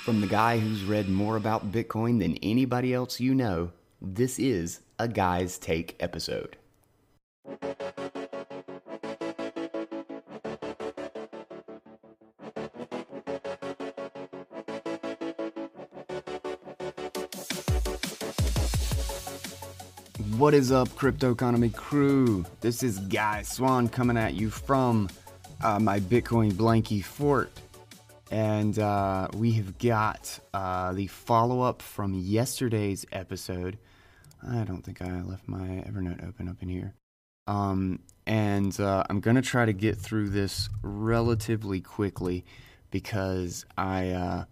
From the guy who's read more about Bitcoin than anybody else you know, this is a Guy's Take episode. What is up, Crypto Economy crew? This is Guy Swan coming at you from my Bitcoin Blanky fort. And we have got the follow-up from yesterday's episode. I don't think I left my Evernote open up in here. I'm going to try to get through this relatively quickly because I'm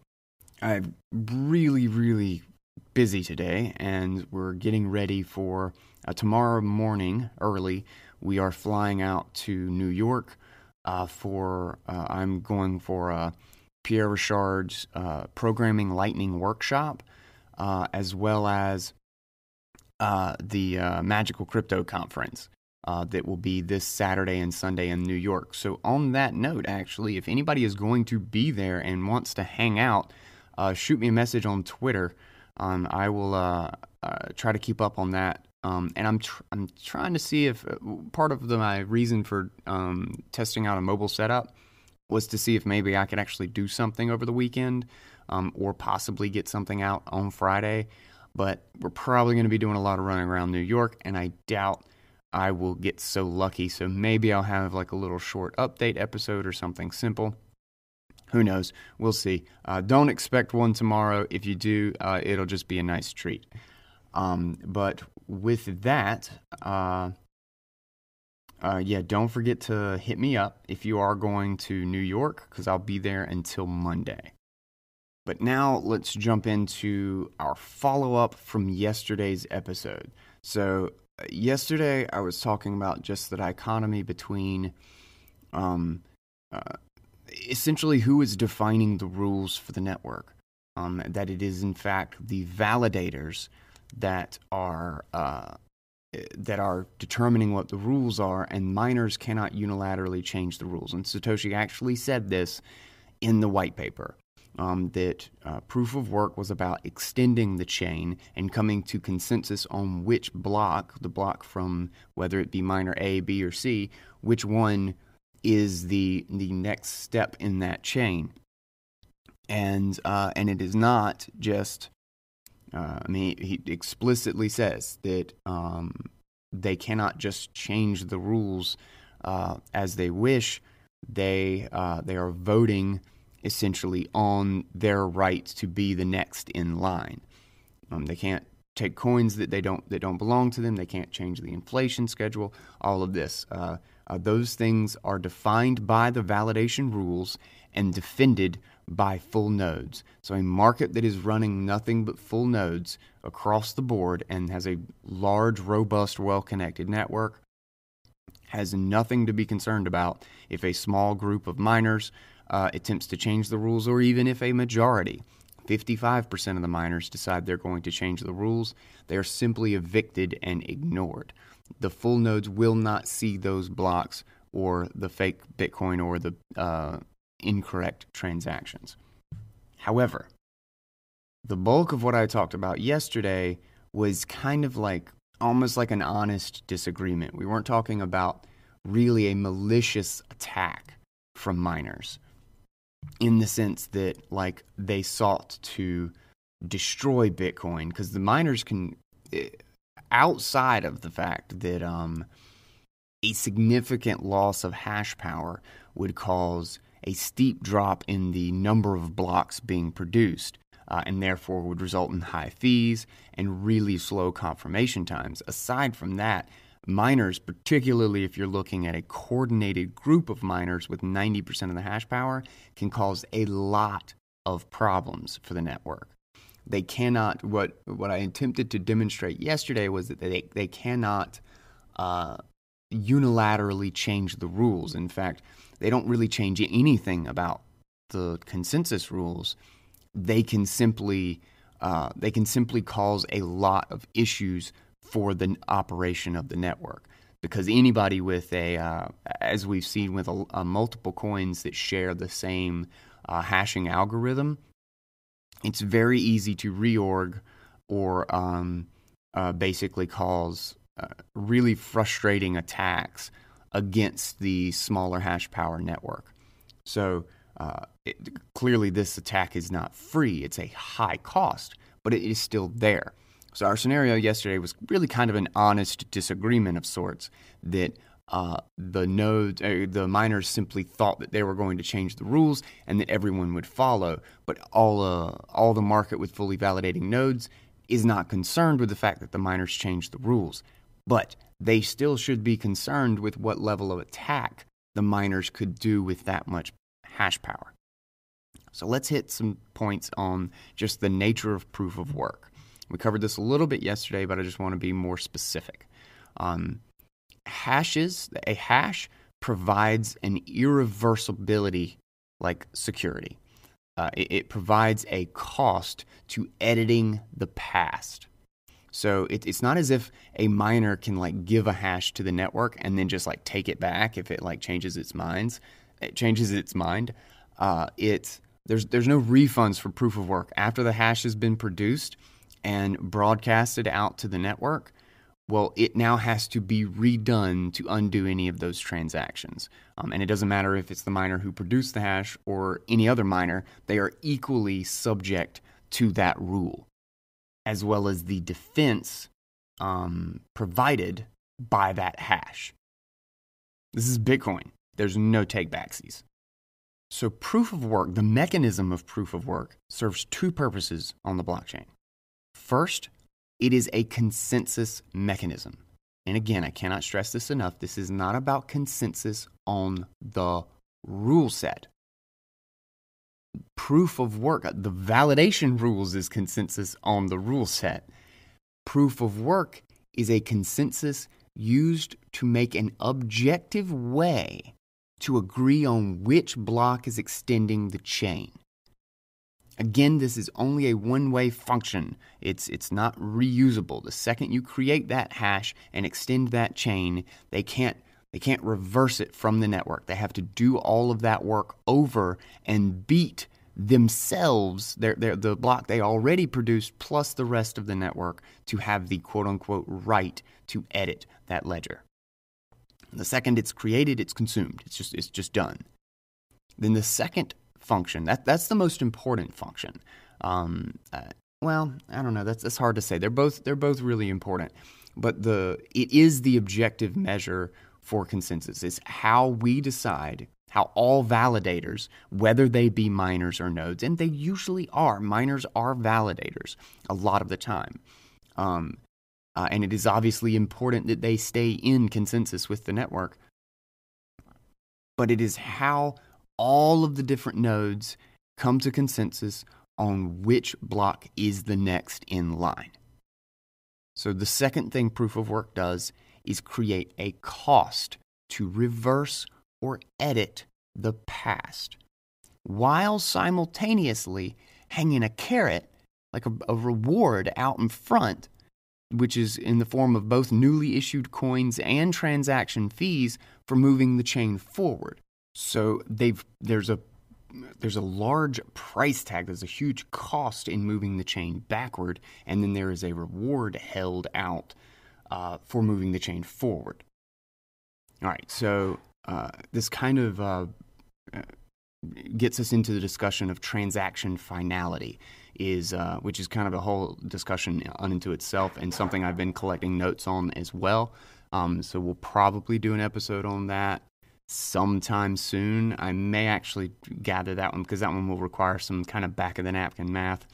really busy today, and we're getting ready for tomorrow morning early. We are flying out to New York I'm going for Pierre Rochard's Programming Lightning Workshop, as well as the Magical Crypto Conference that will be this Saturday and Sunday in New York. So on that note, actually, if anybody is going to be there and wants to hang out, shoot me a message on Twitter. I will try to keep up on that. And I'm trying to see if part of my reason for testing out a mobile setup was to see if maybe I could actually do something over the weekend, or possibly get something out on Friday. But we're probably going to be doing a lot of running around New York, and I doubt I will get so lucky. So maybe I'll have like a little short update episode or something simple. Who knows? We'll see. Don't expect one tomorrow. If you do, it'll just be a nice treat. But with that, don't forget to hit me up if you are going to New York, because I'll be there until Monday. But now let's jump into our follow-up from yesterday's episode. So yesterday I was talking about just the dichotomy between essentially who is defining the rules for the network. That it is in fact the validators that are determining what the rules are, and miners cannot unilaterally change the rules. And Satoshi actually said this in the white paper, that proof of work was about extending the chain and coming to consensus on which block, the block from whether it be miner A, B, or C, which one is the next step in that chain. And it is not just he explicitly says that they cannot just change the rules as they wish. They are voting essentially on their right to be the next in line. They can't take coins that don't belong to them. They can't change the inflation schedule. All of this, those things are defined by the validation rules and defended by full nodes. So a market that is running nothing but full nodes across the board and has a large, robust, well-connected network has nothing to be concerned about if a small group of miners attempts to change the rules, or even if a majority, 55% of the miners, decide they're going to change the rules. They are simply evicted and ignored. The full nodes will not see those blocks or the fake Bitcoin or the incorrect transactions. However, the bulk of what I talked about yesterday was kind of like almost like an honest disagreement. We weren't talking about really a malicious attack from miners, in the sense that like they sought to destroy Bitcoin, because the miners can, outside of the fact that a significant loss of hash power would cause a steep drop in the number of blocks being produced, and therefore would result in high fees and really slow confirmation times. Aside from that, miners, particularly if you're looking at a coordinated group of miners with 90% of the hash power, can cause a lot of problems for the network. They cannot, what I attempted to demonstrate yesterday was that they cannot unilaterally change the rules. In fact, they don't really change anything about the consensus rules. They can simply cause a lot of issues for the operation of the network, because anybody with as we've seen with multiple coins that share the same hashing algorithm, it's very easy to reorg or basically cause really frustrating attacks against the smaller hash power network. So clearly this attack is not free. It's a high cost, but it is still there. So our scenario yesterday was really kind of an honest disagreement of sorts, that the miners simply thought that they were going to change the rules and that everyone would follow. But all the market with fully validating nodes is not concerned with the fact that the miners changed the rules. But they still should be concerned with what level of attack the miners could do with that much hash power. So let's hit some points on just the nature of proof of work. We covered this a little bit yesterday, but I just want to be more specific. A hash provides an irreversibility like security. It provides a cost to editing the past. So it's not as if a miner can like give a hash to the network and then just like take it back if it like changes its mind. There's no refunds for proof of work after the hash has been produced and broadcasted out to the network. Well, it now has to be redone to undo any of those transactions. And it doesn't matter if it's the miner who produced the hash or any other miner, they are equally subject to that rule, as well as the defense provided by that hash. This is Bitcoin. There's no take-backsies. So proof of work, the mechanism of proof of work, serves two purposes on the blockchain. First, it is a consensus mechanism. And again, I cannot stress this enough. This is not about consensus on the rule set. Proof of work, the validation rules is consensus on the rule set. Proof of work is a consensus used to make an objective way to agree on which block is extending the chain. Again, this is only a one-way function. It's not reusable. The second you create that hash and extend that chain, they can't reverse it from the network. They have to do all of that work over and beat themselves, the block they already produced, plus the rest of the network, to have the quote-unquote right to edit that ledger. The second it's created, it's consumed. It's just done. Then the second function, that's the most important function. Well, I don't know. That's hard to say. They're both really important, but it is the objective measure for consensus. It's how we decide, how all validators, whether they be miners or nodes, and they usually are. Miners are validators a lot of the time. And it is obviously important that they stay in consensus with the network. But it is how all of the different nodes come to consensus on which block is the next in line. So the second thing proof of work does is create a cost to reverse or edit the past, while simultaneously hanging a carrot, like a reward out in front, which is in the form of both newly issued coins and transaction fees for moving the chain forward. So there's a large price tag, there's a huge cost in moving the chain backward, and then there is a reward held out for moving the chain forward. All right, so this kind of gets us into the discussion of transaction finality, which is kind of a whole discussion unto itself and something I've been collecting notes on as well. So we'll probably do an episode on that sometime soon. I may actually gather that one because that one will require some kind of back-of-the-napkin math.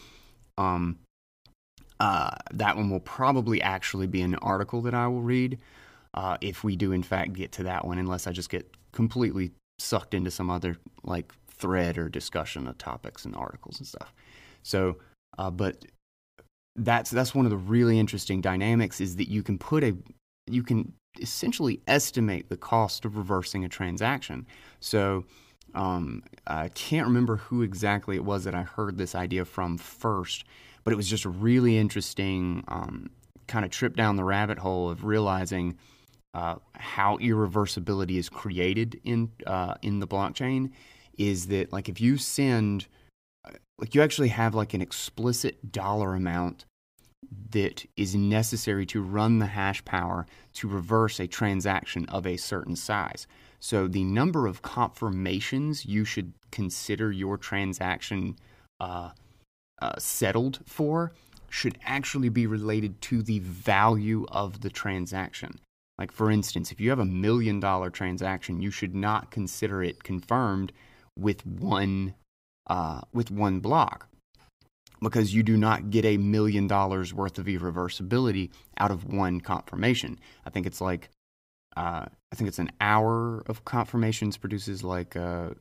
That one will probably actually be an article that I will read if we do in fact get to that one, unless I just get completely sucked into some other like thread or discussion of topics and articles and stuff. So, but that's one of the really interesting dynamics, is that you can essentially estimate the cost of reversing a transaction. So I can't remember who exactly it was that I heard this idea from first, but it was just a really interesting kind of trip down the rabbit hole of realizing how irreversibility is created in the blockchain. Is that like if you send like you actually have like an explicit dollar amount that is necessary to run the hash power to reverse a transaction of a certain size. So the number of confirmations you should consider your transaction settled for should actually be related to the value of the transaction. Like, for instance, if you have $1 million transaction, you should not consider it confirmed with one block, because you do not get $1 million worth of irreversibility out of one confirmation. I think it's like an hour of confirmations produces like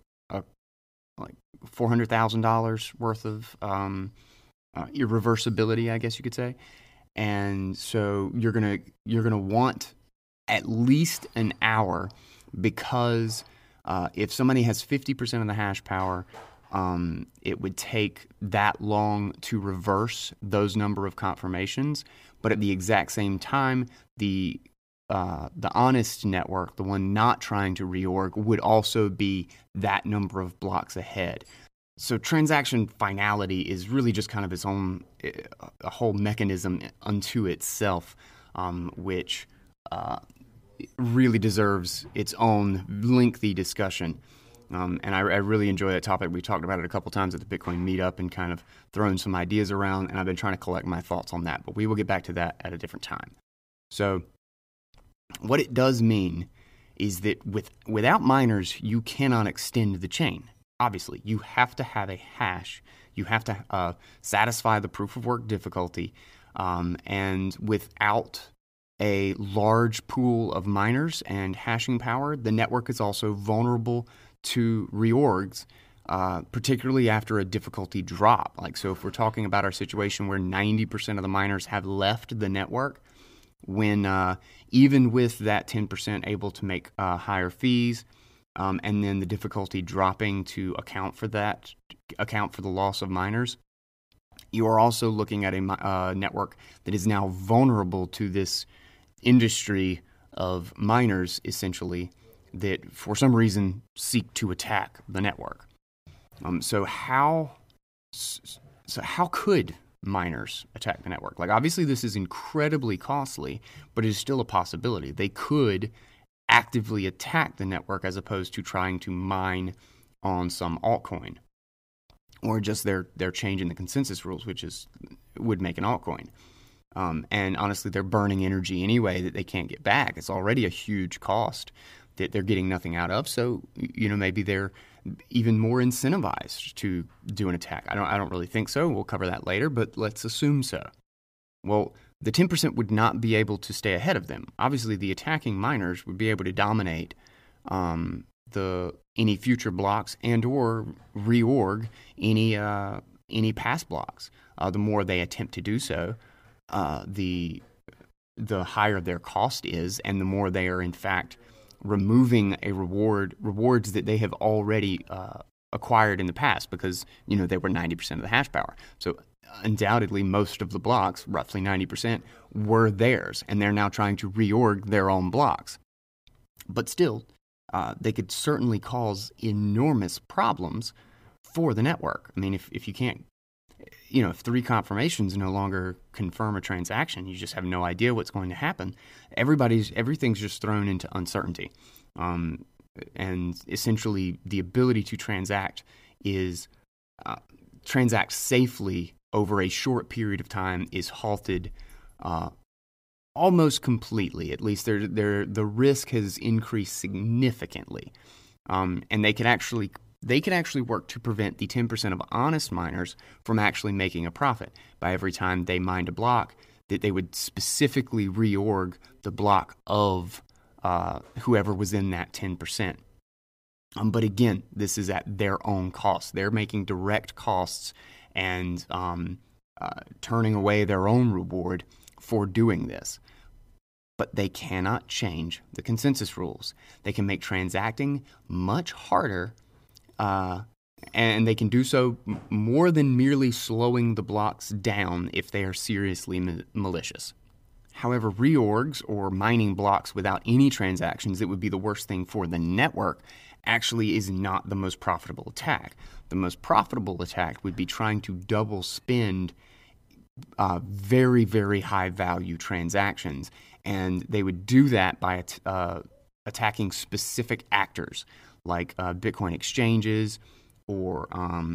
$400,000 worth of irreversibility, I guess you could say. And so you're gonna want at least an hour, because if somebody has 50% of the hash power, it would take that long to reverse those number of confirmations. But at the exact same time, the honest network, the one not trying to reorg, would also be that number of blocks ahead. So transaction finality is really just kind of its own a whole mechanism unto itself, which really deserves its own lengthy discussion. And I really enjoy that topic. We talked about it a couple times at the Bitcoin meetup and kind of thrown some ideas around, and I've been trying to collect my thoughts on that, but we will get back to that at a different time. So what it does mean is that without miners, you cannot extend the chain. Obviously, you have to have a hash. You have to satisfy the proof of work difficulty, and without a large pool of miners and hashing power, the network is also vulnerable to reorgs, particularly after a difficulty drop. Like, so if we're talking about our situation where 90% of the miners have left the network, when even with that 10% able to make higher fees, and then the difficulty dropping to account for the loss of miners, you are also looking at a network that is now vulnerable to this industry of miners, essentially, that for some reason seek to attack the network. So how could miners attack the network? Like, obviously this is incredibly costly, but it is still a possibility. They could actively attack the network as opposed to trying to mine on some altcoin, or just they're changing the consensus rules, which would make an altcoin. And honestly, they're burning energy anyway that they can't get back. It's already a huge cost that they're getting nothing out of. So, maybe they're even more incentivized to do an attack. I don't really think so. We'll cover that later, but let's assume so. Well, the 10% would not be able to stay ahead of them. Obviously, the attacking miners would be able to dominate any future blocks and or reorg any past blocks. The more they attempt to do so, the higher their cost is, and the more they are in fact removing rewards that they have already acquired in the past, because they were 90% of the hash power. So undoubtedly, most of the blocks, roughly 90%, were theirs, and they're now trying to reorg their own blocks. But still, they could certainly cause enormous problems for the network. I mean, if you can't, if 3 confirmations no longer confirm a transaction, you just have no idea what's going to happen. Everything's just thrown into uncertainty. And essentially, the ability to transact safely over a short period of time is halted almost completely. At least the risk has increased significantly, and they can actually work to prevent the 10% of honest miners from actually making a profit by every time they mined a block, that they would specifically reorg the block of whoever was in that 10%. But again, this is at their own cost. They're making direct costs and turning away their own reward for doing this. But they cannot change the consensus rules. They can make transacting much harder, and they can do so more than merely slowing the blocks down if they are seriously malicious. However, reorgs or mining blocks without any transactions, that would be the worst thing for the network, actually is not the most profitable attack. The most profitable attack would be trying to double spend very, very high value transactions. And they would do that by attacking specific actors like Bitcoin exchanges or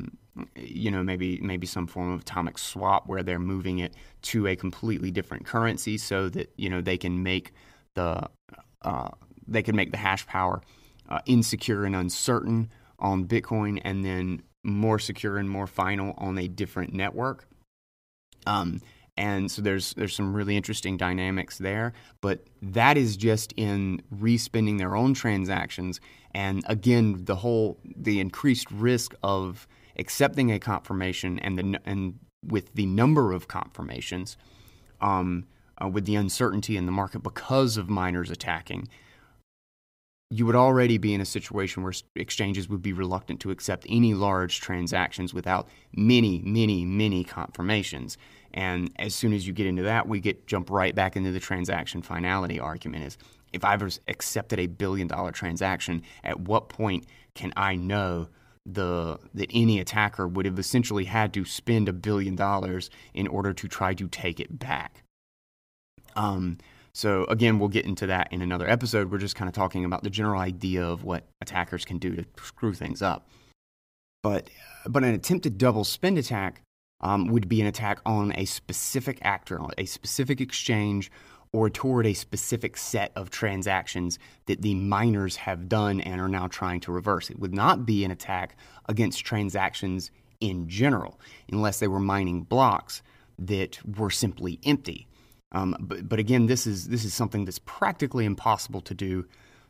maybe some form of atomic swap where they're moving it to a completely different currency so that they can make the hash power insecure and uncertain on Bitcoin, and then more secure and more final on a different network. And so there's some really interesting dynamics there, but that is just in respending their own transactions. And again, the increased risk of accepting a confirmation and with the number of confirmations, with the uncertainty in the market because of miners attacking, you would already be in a situation where exchanges would be reluctant to accept any large transactions without many, many, many confirmations. And as soon as you get into that, we jump right back into the transaction finality argument. Is if I've accepted a $1 billion transaction, at what point can I know that any attacker would have essentially had to spend $1 billion in order to try to take it back? So again, we'll get into that in another episode. We're just kind of talking about the general idea of what attackers can do to screw things up. But an attempted double spend attack would be an attack on a specific actor, on a specific exchange, or toward a specific set of transactions that the miners have done and are now trying to reverse. It would not be an attack against transactions in general, unless they were mining blocks that were simply empty. But again, this is something that's practically impossible to do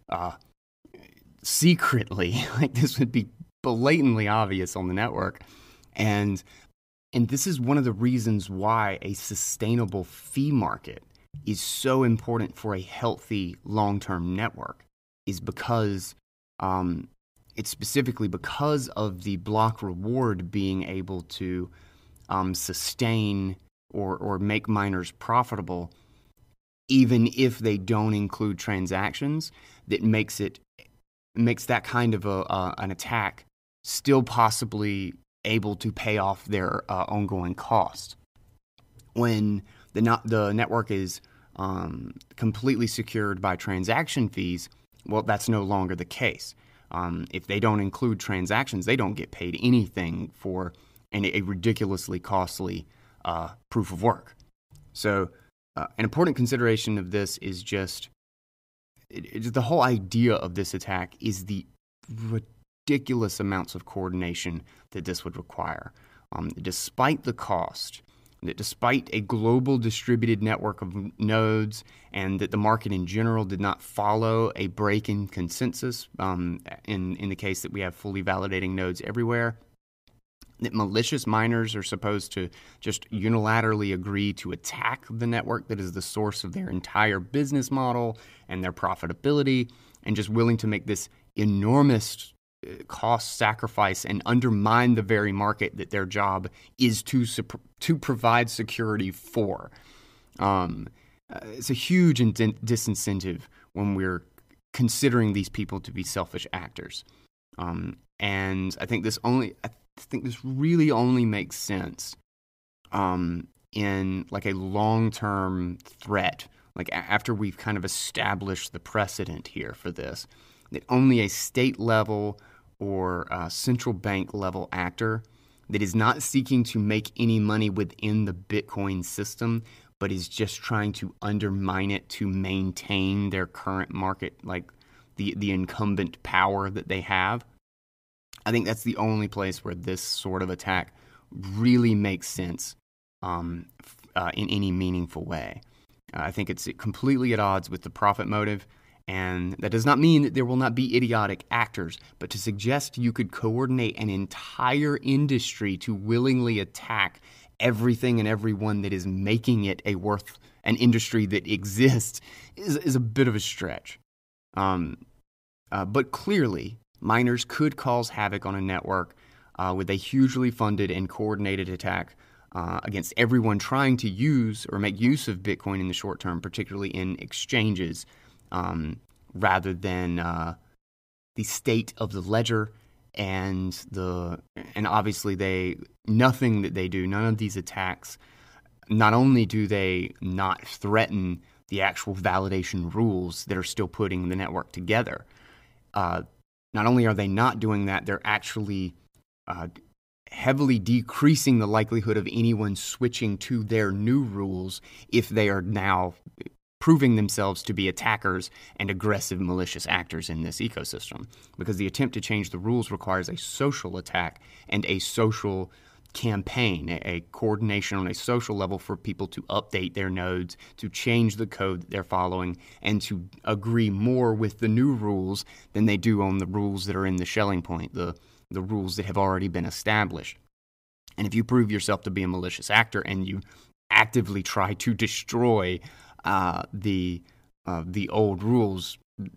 secretly. Like, this would be blatantly obvious on the network, and this is one of the reasons why a sustainable fee market is so important for a healthy long-term network. Is because it's specifically because of the block reward being able to sustain or make miners profitable, even if they don't include transactions, that makes that kind of an attack still possibly able to pay off their ongoing cost. When the network is completely secured by transaction fees, well, that's no longer the case. If they don't include transactions, they don't get paid anything for a ridiculously costly proof of work. So an important consideration of this is just the whole idea of this attack is the ridiculous amounts of coordination that this would require. Despite the cost, that despite a global distributed network of nodes and that the market in general did not follow a break in consensus in the case that we have fully validating nodes everywhere, that malicious miners are supposed to just unilaterally agree to attack the network that is the source of their entire business model and their profitability, and just willing to make this enormous cost sacrifice and undermine the very market that their job is to provide security for. It's a huge disincentive when we're considering these people to be selfish actors. And I think this really only makes sense in like a long-term threat, like after we've kind of established the precedent here for this, that only a state level or central bank level actor that is not seeking to make any money within the Bitcoin system, but is just trying to undermine it to maintain their current market, like the incumbent power that they have. I think that's the only place where this sort of attack really makes sense in any meaningful way. I think it's completely at odds with the profit motive, and that does not mean that there will not be idiotic actors, but to suggest you could coordinate an entire industry to willingly attack everything and everyone that is making it an industry that exists is a bit of a stretch. But clearly, miners could cause havoc on a network with a hugely funded and coordinated attack against everyone trying to use or make use of Bitcoin in the short term, particularly in exchanges, rather than the state of the ledger and obviously nothing that they do, none of these attacks, not only do they not threaten the actual validation rules that are still putting the network together, not only are they not doing that, they're actually heavily decreasing the likelihood of anyone switching to their new rules if they are now proving themselves to be attackers and aggressive malicious actors in this ecosystem. Because the attempt to change the rules requires a social attack and a social campaign, a coordination on a social level for people to update their nodes, to change the code that they're following, and to agree more with the new rules than they do on the rules that are in the Schelling point, the rules that have already been established. And if you prove yourself to be a malicious actor and you actively try to destroy the old rules,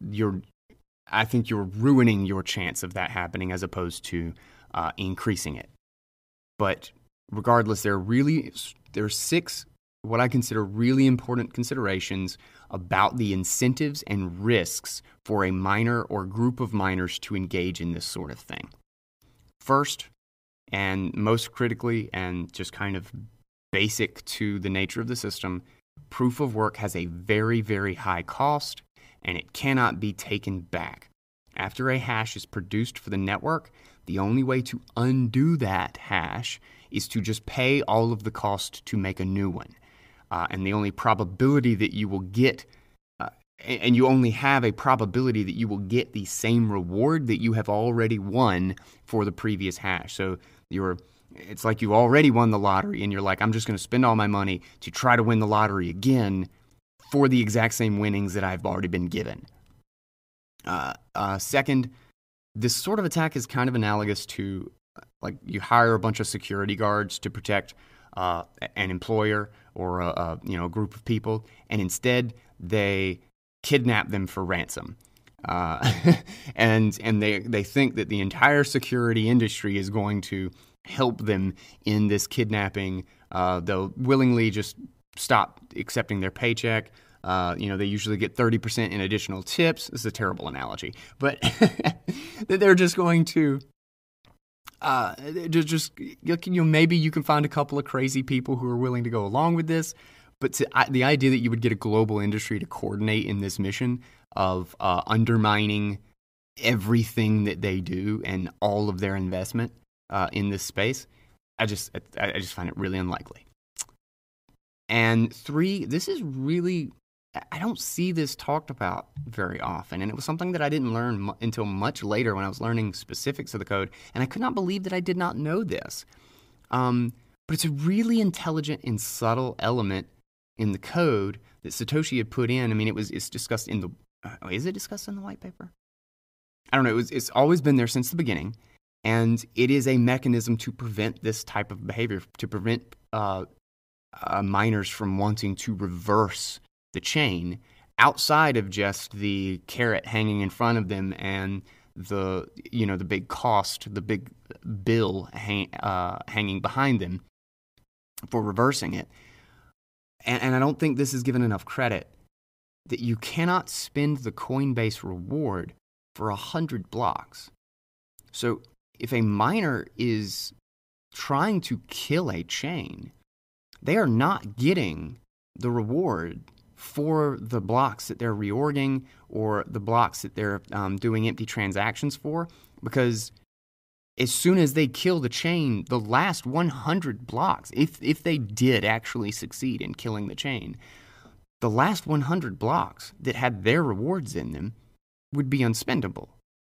I think you're ruining your chance of that happening as opposed to increasing it. But regardless, there are 6 what I consider really important considerations about the incentives and risks for a miner or group of miners to engage in this sort of thing. First, and most critically, and just kind of basic to the nature of the system, proof of work has a very, very high cost, and it cannot be taken back. After a hash is produced for the network, the only way to undo that hash is to just pay all of the cost to make a new one. And the only probability that you will get, and you only have a probability that you will get the same reward that you have already won for the previous hash. So it's like you already won the lottery, and you're like, I'm just going to spend all my money to try to win the lottery again for the exact same winnings that I've already been given. Second, this sort of attack is kind of analogous to, like, you hire a bunch of security guards to protect an employer or a group of people, and instead they kidnap them for ransom. And they think that the entire security industry is going to help them in this kidnapping. They'll willingly just stop accepting their paycheck. They usually get 30% in additional tips. This is a terrible analogy, but they're just going to maybe you can find a couple of crazy people who are willing to go along with this. But the idea that you would get a global industry to coordinate in this mission of undermining everything that they do and all of their investment in this space, I just find it really unlikely. And 3, this is really, I don't see this talked about very often, and it was something that I didn't learn until much later when I was learning specifics of the code, and I could not believe that I did not know this. But it's a really intelligent and subtle element in the code that Satoshi had put in. I mean, it's discussed in the, is it discussed in the white paper? I don't know. It's always been there since the beginning, and it is a mechanism to prevent this type of behavior, to prevent miners from wanting to reverse the chain outside of just the carrot hanging in front of them and the big cost, the big bill hanging behind them for reversing it. And I don't think this is given enough credit, that you cannot spend the Coinbase reward for 100 blocks. So if a miner is trying to kill a chain, they are not getting the reward for the blocks that they're reorging or the blocks that they're doing empty transactions for, because as soon as they kill the chain, the last 100 blocks, if they did actually succeed in killing the chain, the last 100 blocks that had their rewards in them would be unspendable.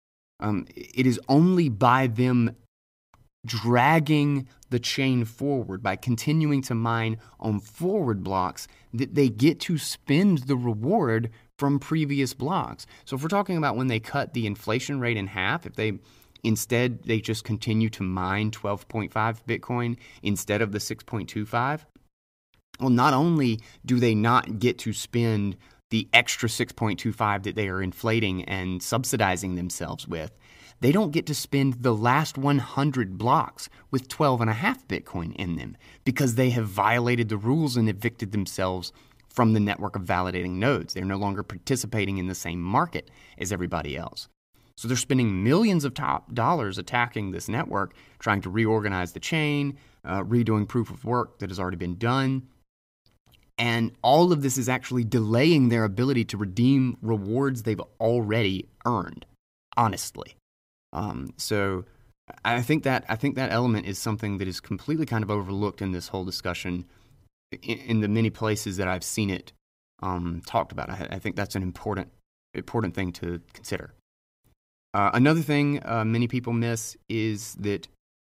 It is only by them dragging the chain forward, by continuing to mine on forward blocks, that they get to spend the reward from previous blocks. So if we're talking about when they cut the inflation rate in half, if they just continue to mine 12.5 Bitcoin instead of the 6.25, well, not only do they not get to spend the extra 6.25 that they are inflating and subsidizing themselves with, they don't get to spend the last 100 blocks with 12.5 Bitcoin in them because they have violated the rules and evicted themselves from the network of validating nodes. They're no longer participating in the same market as everybody else. So they're spending millions of top dollars attacking this network, trying to reorganize the chain, redoing proof of work that has already been done. And all of this is actually delaying their ability to redeem rewards they've already earned, honestly. So I think that element is something that is completely kind of overlooked in this whole discussion in the many places that I've seen it talked about. I think that's an important thing to consider. Another thing many people miss is that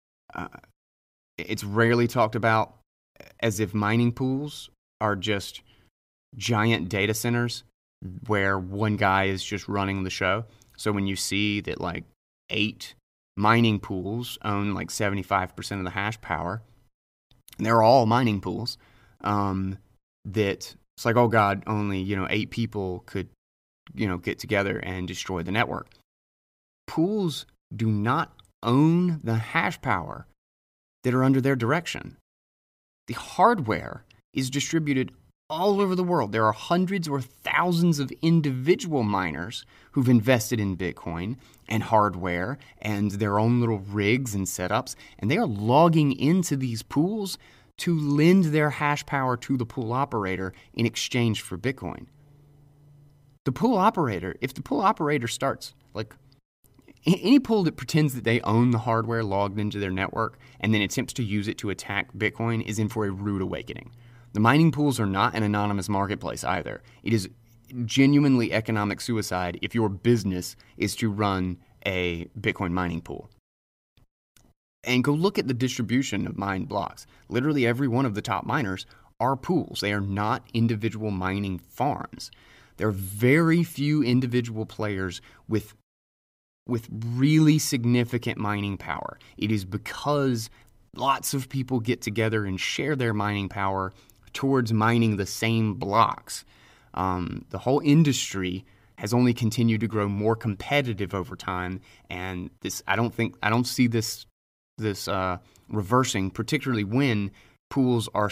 it's rarely talked about as if mining pools are just giant data centers where one guy is just running the show. So when you see that like 8 mining pools own like 75% of the hash power, and they're all mining pools, that it's like, oh God, only 8 people could get together and destroy the network. Pools do not own the hash power that are under their direction. The hardware is distributed all over the world. There are hundreds or thousands of individual miners who've invested in Bitcoin and hardware and their own little rigs and setups, and they are logging into these pools to lend their hash power to the pool operator in exchange for Bitcoin. The pool operator, if the pool operator starts, like, any pool that pretends that they own the hardware logged into their network and then attempts to use it to attack Bitcoin is in for a rude awakening. The mining pools are not an anonymous marketplace either. It is genuinely economic suicide if your business is to run a Bitcoin mining pool. And go look at the distribution of mined blocks. Literally every one of the top miners are pools. They are not individual mining farms. There are very few individual players with really significant mining power. It is because lots of people get together and share their mining power towards mining the same blocks. The whole industry has only continued to grow more competitive over time, and I don't see this reversing, particularly when pools are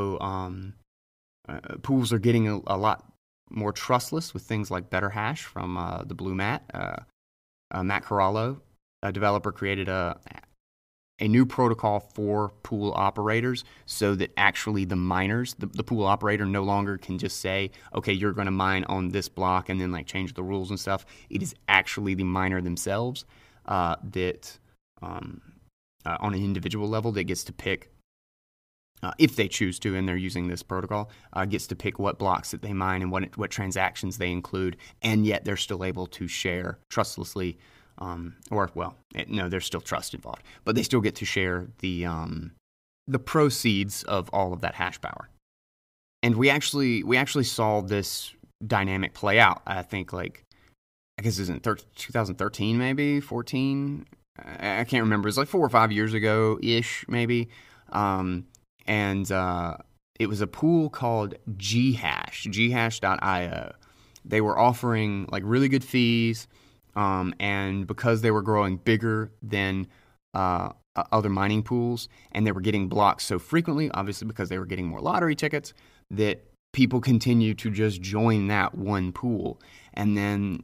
getting a lot more trustless with things like BetterHash from the Blue Mat. Matt Corallo, a developer, created a new protocol for pool operators so that actually the miners, the pool operator no longer can just say, okay, you're going to mine on this block and then like change the rules and stuff. It is actually the miner themselves that on an individual level that gets to pick, if they choose to, and they're using this protocol, gets to pick what blocks that they mine and what transactions they include, and yet they're still able to share trustlessly, there's still trust involved, but they still get to share the proceeds of all of that hash power. And we actually saw this dynamic play out. I think I guess it was in 2013, maybe 14. I can't remember. It was like 4 or 5 years ago ish, maybe. And it was a pool called Ghash, ghash.io. They were offering like really good fees, and because they were growing bigger than other mining pools, and they were getting blocked so frequently, obviously because they were getting more lottery tickets, that people continued to just join that one pool. And then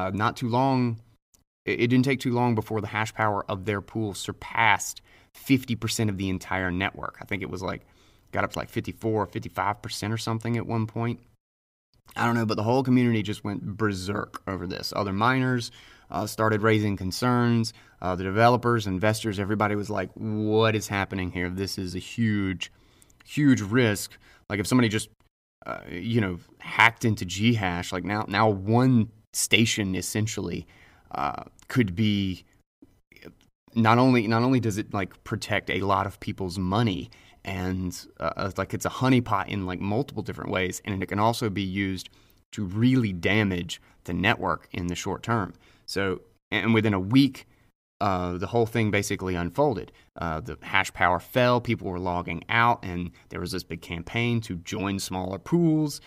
it didn't take too long before the hash power of their pool surpassed 50% of the entire network. I think it was got up to 54 or 55% or something at one point. I don't know, but the whole community just went berserk over this. Other miners started raising concerns. The developers, investors, everybody was like, what is happening here? This is a huge, huge risk. Like if somebody just, hacked into Ghash, now one station essentially could be, not only does it protect a lot of people's money, and it's a honeypot in multiple different ways, and it can also be used to really damage the network in the short term. So, and within a week, the whole thing basically unfolded. The hash power fell, people were logging out, and there was this big campaign to join smaller pools.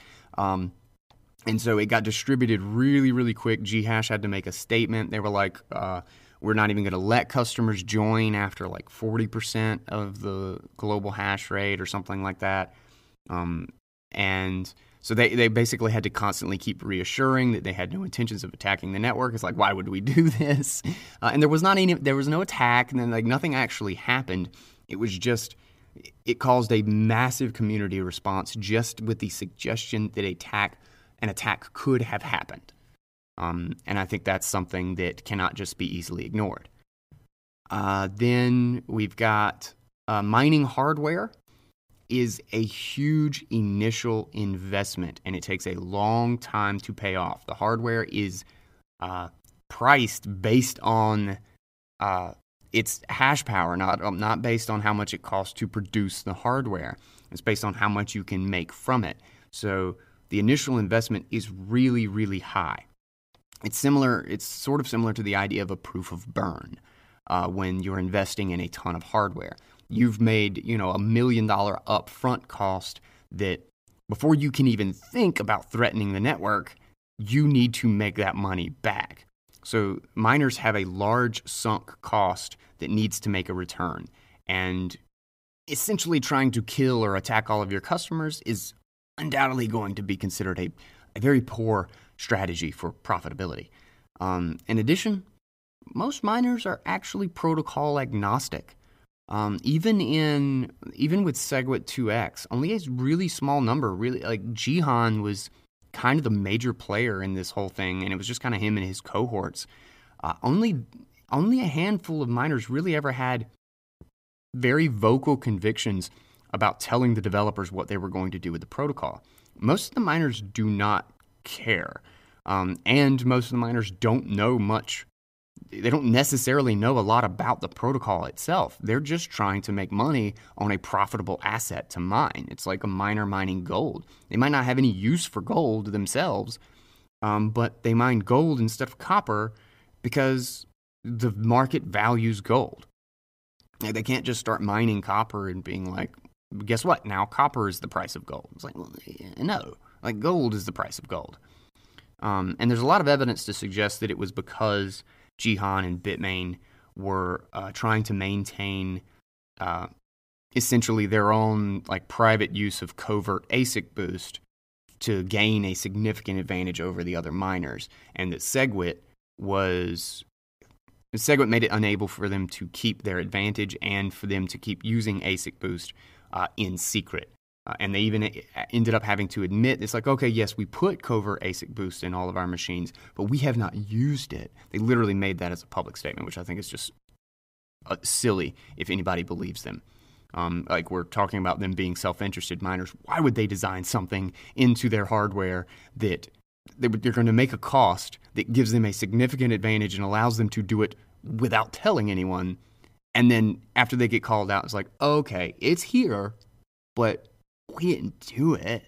And so it got distributed really, really quick. Ghash had to make a statement. They were like, We're not even going to let customers join after like 40% of the global hash rate or something like that. And so they basically had to constantly keep reassuring that they had no intentions of attacking the network. It's like, why would we do this? And there was no attack, and then like nothing actually happened. It was just, it caused a massive community response just with the suggestion that an attack could have happened. And I think that's something that cannot just be easily ignored. Then we've got mining hardware is a huge initial investment, and it takes a long time to pay off. The hardware is priced based on its hash power, not based on how much it costs to produce the hardware. It's based on how much you can make from it. So the initial investment is really, really high. It's sort of similar to the idea of a proof of burn when you're investing in a ton of hardware. You've made, $1 million upfront cost that before you can even think about threatening the network, you need to make that money back. So miners have a large sunk cost that needs to make a return. And essentially trying to kill or attack all of your customers is undoubtedly going to be considered a very poor strategy for profitability. In addition, most miners are actually protocol agnostic. Even with SegWit 2x, only a really small number, really, like Jihan was kind of the major player in this whole thing, and it was just kind of him and his cohorts. Only a handful of miners really ever had very vocal convictions about telling the developers what they were going to do with the protocol. Most of the miners do not care, and most of the miners don't know much. They don't necessarily know a lot about the protocol itself. They're just trying to make money on a profitable asset to mine. It's like a miner mining gold. They might not have any use for gold themselves, but they mine gold instead of copper because the market values gold. They can't just start mining copper and being like, guess what? Now copper is the price of gold. It's like, well, no, like gold is the price of gold. And there's a lot of evidence to suggest that it was because Jihan and Bitmain were trying to maintain essentially their own like private use of covert ASIC boost to gain a significant advantage over the other miners, and that SegWit made it unable for them to keep their advantage and for them to keep using ASIC boost in secret. And they even ended up having to admit, it's like, okay, yes, we put covert ASIC boost in all of our machines, but we have not used it. They literally made that as a public statement, which I think is just silly if anybody believes them. Like we're talking about them being self-interested miners. Why would they design something into their hardware that they're going to make a cost that gives them a significant advantage and allows them to do it without telling anyone? And then after they get called out, it's like, okay, it's here, but we didn't do it,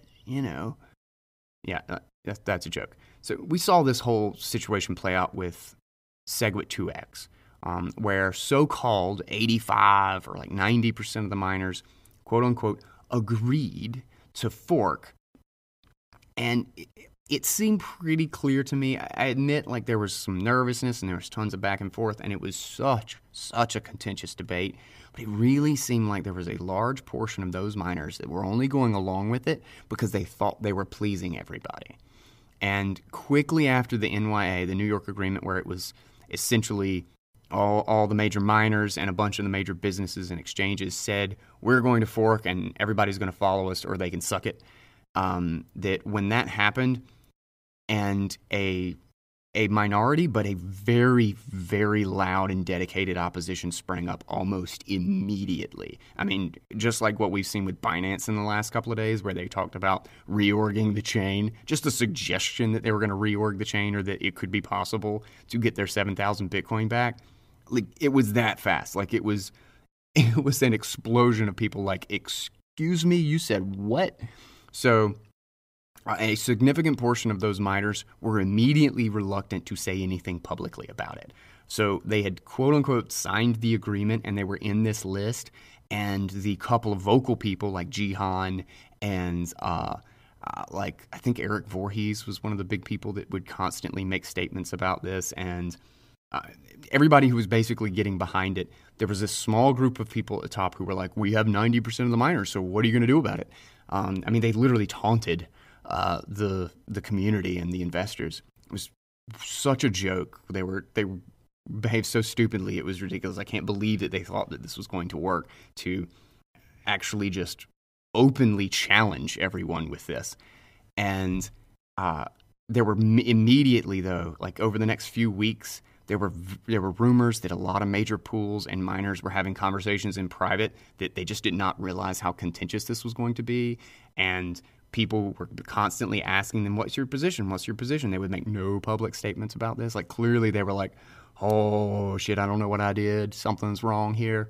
Yeah, that's a joke. So we saw this whole situation play out with SegWit 2x, where so-called 85 or like 90% of the miners, quote unquote, agreed to fork. And it seemed pretty clear to me. I admit, like, there was some nervousness and there was tons of back and forth, and it was such a contentious debate. But it really seemed like there was a large portion of those miners that were only going along with it because they thought they were pleasing everybody. And quickly after the NYA, the New York Agreement, where it was essentially all the major miners and a bunch of the major businesses and exchanges said, we're going to fork and everybody's going to follow us or they can suck it, that when that happened and a minority, but a very, very loud and dedicated opposition sprang up almost immediately. I mean, just like what we've seen with Binance in the last couple of days, where they talked about reorging the chain, just the suggestion that they were going to reorg the chain or that it could be possible to get their 7,000 Bitcoin back. Like, it was that fast. Like, it was an explosion of people like, excuse me, you said what? So a significant portion of those miners were immediately reluctant to say anything publicly about it. So they had, quote-unquote, signed the agreement, and they were in this list, and the couple of vocal people like Jihan and, I think Eric Voorhees was one of the big people that would constantly make statements about this, and uh, everybody who was basically getting behind it, there was this small group of people at the top who were like, we have 90% of the miners, so what are you going to do about it? I mean, they literally taunted the community and the investors. It was such a joke. They behaved so stupidly. It was ridiculous. I can't believe that they thought that this was going to work, to actually just openly challenge everyone with this. And there were immediately, though, like over the next few weeks, there were rumors that a lot of major pools and miners were having conversations in private that they just did not realize how contentious this was going to be. And people were constantly asking them, what's your position? What's your position? They would make no public statements about this. Like, clearly they were like, oh, shit, I don't know what I did. Something's wrong here.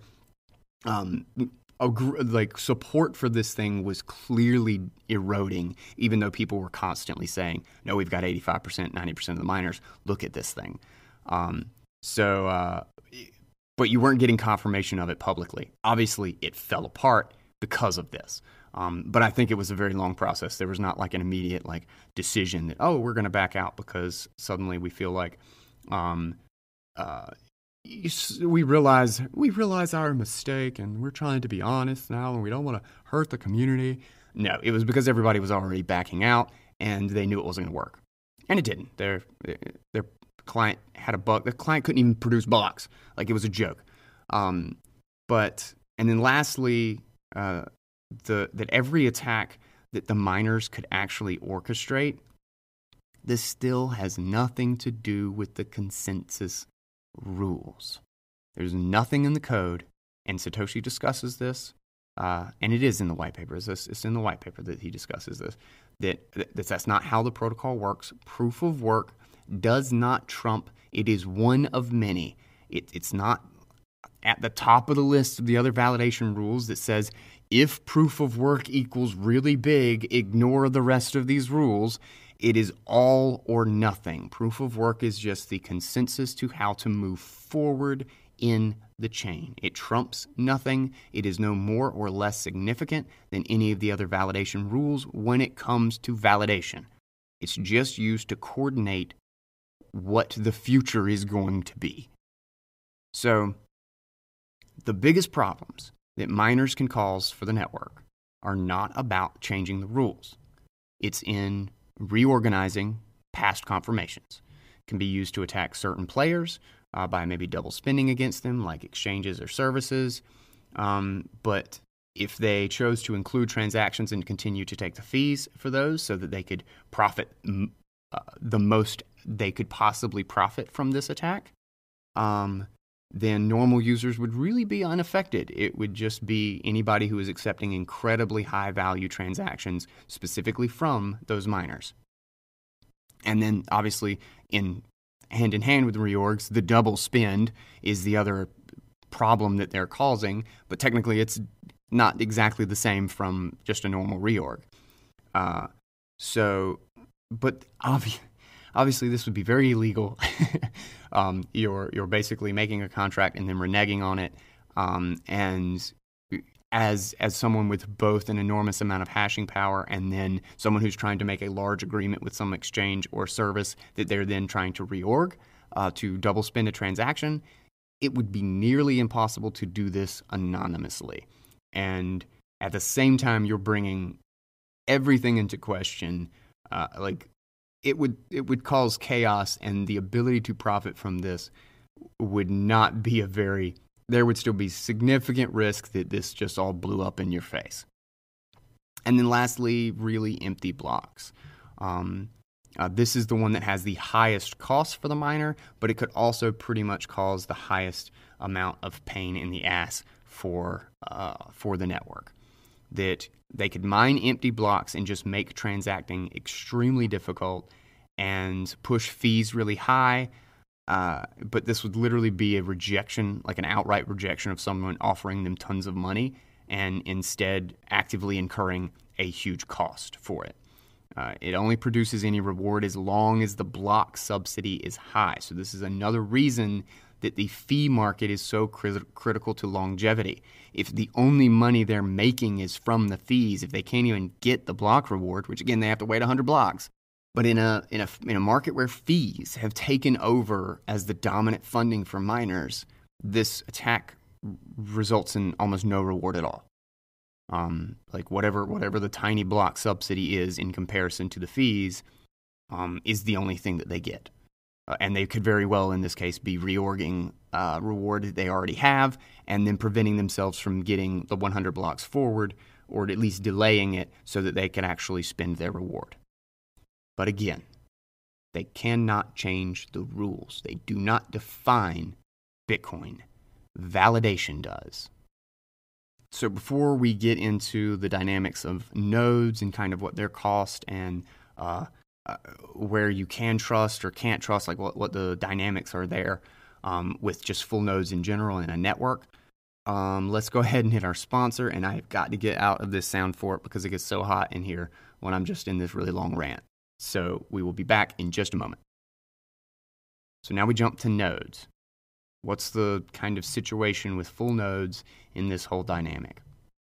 Like, support for this thing was clearly eroding, even though people were constantly saying, no, we've got 85%, 90% of the miners. Look at this thing. But you weren't getting confirmation of it publicly. Obviously, it fell apart because of this. But I think it was a very long process. There was not like an immediate like decision that, oh, we're going to back out because suddenly we feel like we realize our mistake and we're trying to be honest now and we don't want to hurt the community. No, it was because everybody was already backing out and they knew it wasn't going to work. And it didn't. Their client had a bug. The client couldn't even produce blocks. Like, it was a joke. And then lastly, that every attack that the miners could actually orchestrate, this still has nothing to do with the consensus rules. There's nothing in the code, and Satoshi discusses this, and it is in the white paper. It's in the white paper that he discusses this, that's not how the protocol works. Proof of work does not trump. It is one of many. It's not at the top of the list of the other validation rules that says, if proof of work equals really big, ignore the rest of these rules. It is all or nothing. Proof of work is just the consensus to how to move forward in the chain. It trumps nothing. It is no more or less significant than any of the other validation rules when it comes to validation. It's just used to coordinate what the future is going to be. So, the biggest problems that miners can cause for the network are not about changing the rules. It's in reorganizing past confirmations. It can be used to attack certain players by maybe double spending against them, like exchanges or services. But if they chose to include transactions and continue to take the fees for those so that they could profit the most they could possibly profit from this attack, then normal users would really be unaffected. It would just be anybody who is accepting incredibly high-value transactions specifically from those miners. And then, obviously, hand in hand with the reorgs, the double spend is the other problem that they're causing, but technically it's not exactly the same from just a normal reorg. But obviously this would be very illegal. You're basically making a contract and then reneging on it. And as someone with both an enormous amount of hashing power and then someone who's trying to make a large agreement with some exchange or service that they're then trying to reorg to double spend a transaction, it would be nearly impossible to do this anonymously. And at the same time, you're bringing everything into question. It would cause chaos, and the ability to profit from this would not be there would still be significant risk that this just all blew up in your face. And then lastly, really empty blocks. This is the one that has the highest cost for the miner, but it could also pretty much cause the highest amount of pain in the ass for the network. That they could mine empty blocks and just make transacting extremely difficult and push fees really high. But this would literally be a rejection, like an outright rejection of someone offering them tons of money and instead actively incurring a huge cost for it. It only produces any reward as long as the block subsidy is high. So this is another reason that the fee market is so critical to longevity. If the only money they're making is from the fees, if they can't even get the block reward, which again, they have to wait 100 blocks, But in a market where fees have taken over as the dominant funding for miners, this attack results in almost no reward at all. Like whatever the tiny block subsidy is in comparison to the fees, is the only thing that they get. And they could very well, in this case, be reorging reward that they already have and then preventing themselves from getting the 100 blocks forward, or at least delaying it so that they can actually spend their reward. But again, they cannot change the rules. They do not define Bitcoin. Validation does. So before we get into the dynamics of nodes and kind of what their cost and where you can trust or can't trust, like what the dynamics are there with just full nodes in general in a network, let's go ahead and hit our sponsor. And I've got to get out of this sound fort because it gets so hot in here when I'm just in this really long rant. So we will be back in just a moment. So now we jump to nodes. What's the kind of situation with full nodes in this whole dynamic?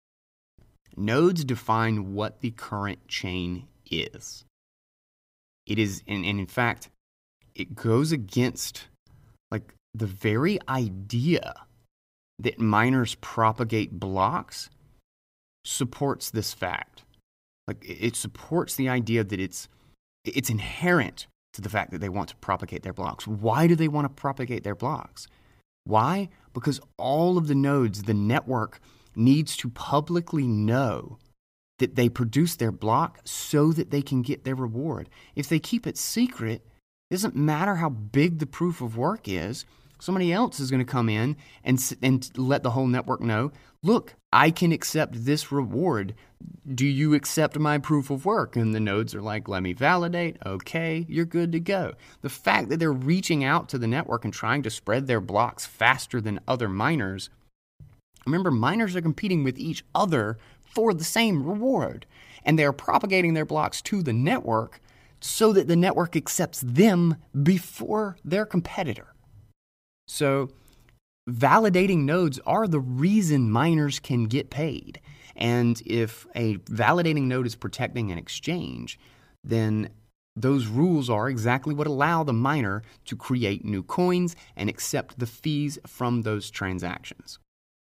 Nodes define what the current chain is. It is, and in fact, it goes against like the very idea that miners propagate blocks supports this fact. Like it supports the idea that it's inherent to the fact that they want to propagate their blocks. Why do they want to propagate their blocks? Why? Because all of the nodes, the network, needs to publicly know that they produce their block so that they can get their reward. If they keep it secret, it doesn't matter how big the proof of work is. Somebody else is going to come in and let the whole network know, look, I can accept this reward. Do you accept my proof of work? And the nodes are like, let me validate. Okay, you're good to go. The fact that they're reaching out to the network and trying to spread their blocks faster than other miners. Remember, miners are competing with each other for the same reward. And they're propagating their blocks to the network so that the network accepts them before their competitor. So validating nodes are the reason miners can get paid. And if a validating node is protecting an exchange, then those rules are exactly what allow the miner to create new coins and accept the fees from those transactions.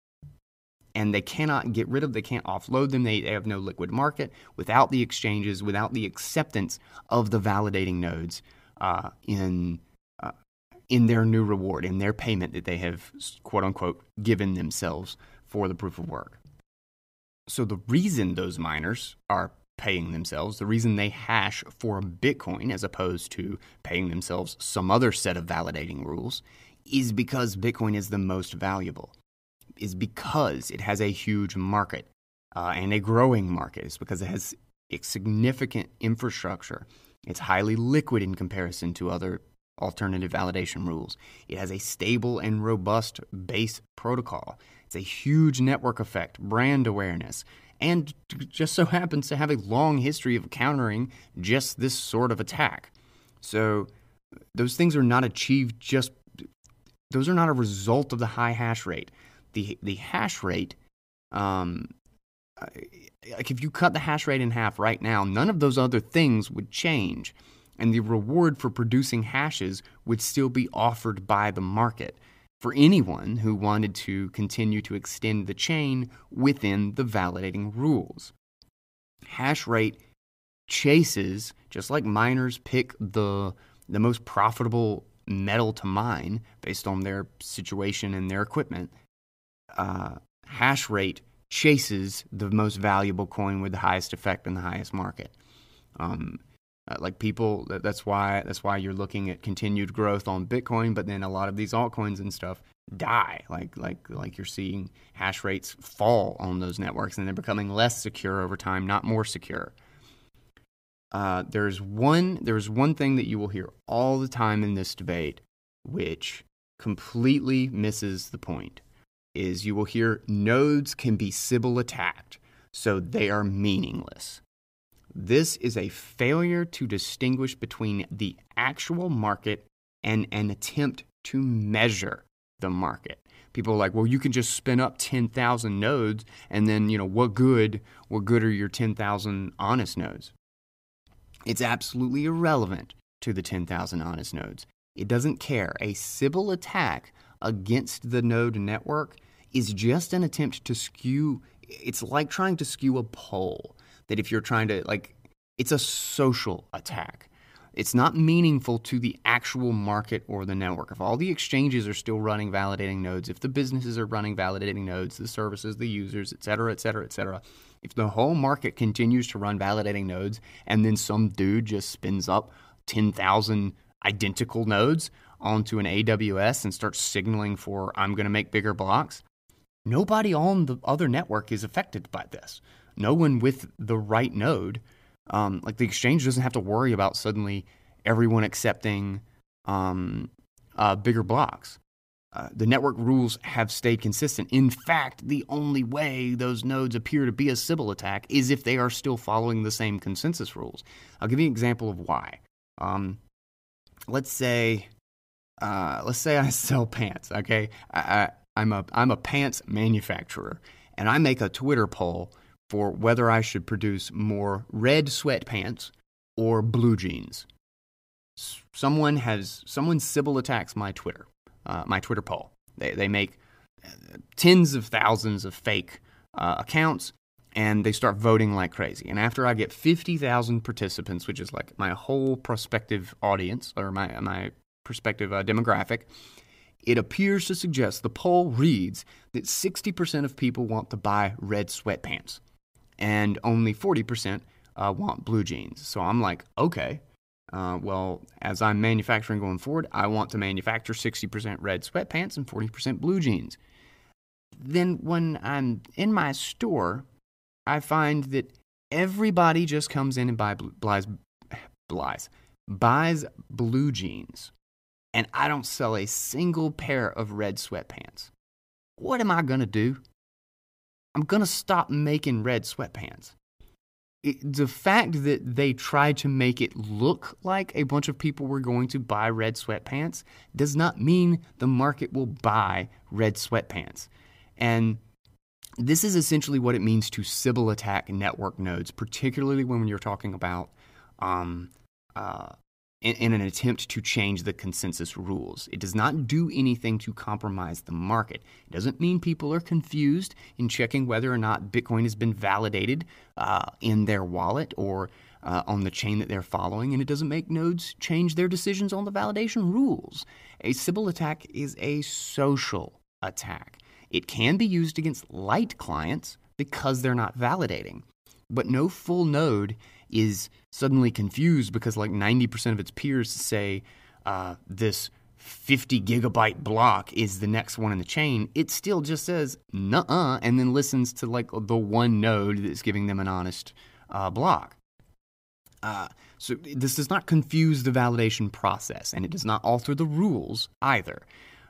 And they cannot get rid of, they can't offload them. They have no liquid market without the exchanges, without the acceptance of the validating nodes in their new reward, in their payment that they have, quote unquote, given themselves for the proof of work. So the reason those miners are paying themselves, the reason they hash for Bitcoin as opposed to paying themselves some other set of validating rules, is because Bitcoin is the most valuable, is because it has a huge market and a growing market. It's because it has a significant infrastructure. It's highly liquid in comparison to other alternative validation rules. It has a stable and robust base protocol. It's a huge network effect, brand awareness, and just so happens to have a long history of countering just this sort of attack. So those things are not achieved those are not a result of the high hash rate. The hash rate, like if you cut the hash rate in half right now, none of those other things would change. And the reward for producing hashes would still be offered by the market for anyone who wanted to continue to extend the chain within the validating rules. Hash rate chases, just like miners pick the most profitable metal to mine based on their situation and their equipment, hash rate chases the most valuable coin with the highest effect and the highest market. Like people, that's why you're looking at continued growth on Bitcoin, but then a lot of these altcoins and stuff die. Like you're seeing hash rates fall on those networks, and they're becoming less secure over time, not more secure. There's one thing that you will hear all the time in this debate, which completely misses the point, is you will hear nodes can be Sybil attacked, so they are meaningless. This is a failure to distinguish between the actual market and an attempt to measure the market. People are like, well, you can just spin up 10,000 nodes, and then, what good are your 10,000 honest nodes? It's absolutely irrelevant to the 10,000 honest nodes. It doesn't care. A Sybil attack against the node network is just an attempt to skew. It's like trying to skew a poll. That if you're trying to, it's a social attack. It's not meaningful to the actual market or the network. If all the exchanges are still running validating nodes, if the businesses are running validating nodes, the services, the users, et cetera, et cetera, et cetera, if the whole market continues to run validating nodes and then some dude just spins up 10,000 identical nodes onto an AWS and starts signaling for, I'm going to make bigger blocks, nobody on the other network is affected by this. No one with the right node, the exchange doesn't have to worry about suddenly everyone accepting bigger blocks. The network rules have stayed consistent. In fact, the only way those nodes appear to be a Sybil attack is if they are still following the same consensus rules. I'll give you an example of why. Let's say I sell pants. Okay, I'm a pants manufacturer, and I make a Twitter poll for whether I should produce more red sweatpants or blue jeans. Someone Sybil attacks my Twitter poll. They make tens of thousands of fake accounts, and they start voting like crazy. And after I get 50,000 participants, which is like my whole prospective audience or my prospective demographic, it appears to suggest, the poll reads that 60% of people want to buy red sweatpants and only 40% want blue jeans. So I'm like, okay, well, as I'm manufacturing going forward, I want to manufacture 60% red sweatpants and 40% blue jeans. Then when I'm in my store, I find that everybody just comes in and buys blue jeans, and I don't sell a single pair of red sweatpants. What am I going to do? I'm going to stop making red sweatpants. The fact that they tried to make it look like a bunch of people were going to buy red sweatpants does not mean the market will buy red sweatpants. And this is essentially what it means to Sybil attack network nodes, particularly when you're talking about in an attempt to change the consensus rules. It does not do anything to compromise the market. It doesn't mean people are confused in checking whether or not Bitcoin has been validated in their wallet or on the chain that they're following, and it doesn't make nodes change their decisions on the validation rules. A Sybil attack is a social attack. It can be used against light clients because they're not validating, but no full node is suddenly confused because like 90% of its peers say this 50 gigabyte block is the next one in the chain. It still just says nuh-uh and then listens to like the one node that's giving them an honest block. So this does not confuse the validation process, and it does not alter the rules either.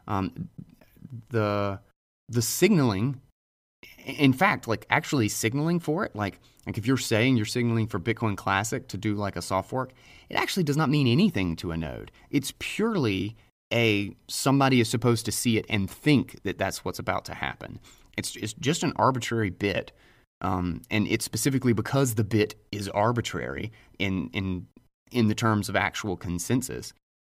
The signaling, in fact, like actually signaling for it, like if you're saying you're signaling for Bitcoin Classic to do like a soft fork, it actually does not mean anything to a node. It's purely somebody is supposed to see it and think that that's what's about to happen. It's just an arbitrary bit, and it's specifically because the bit is arbitrary in the terms of actual consensus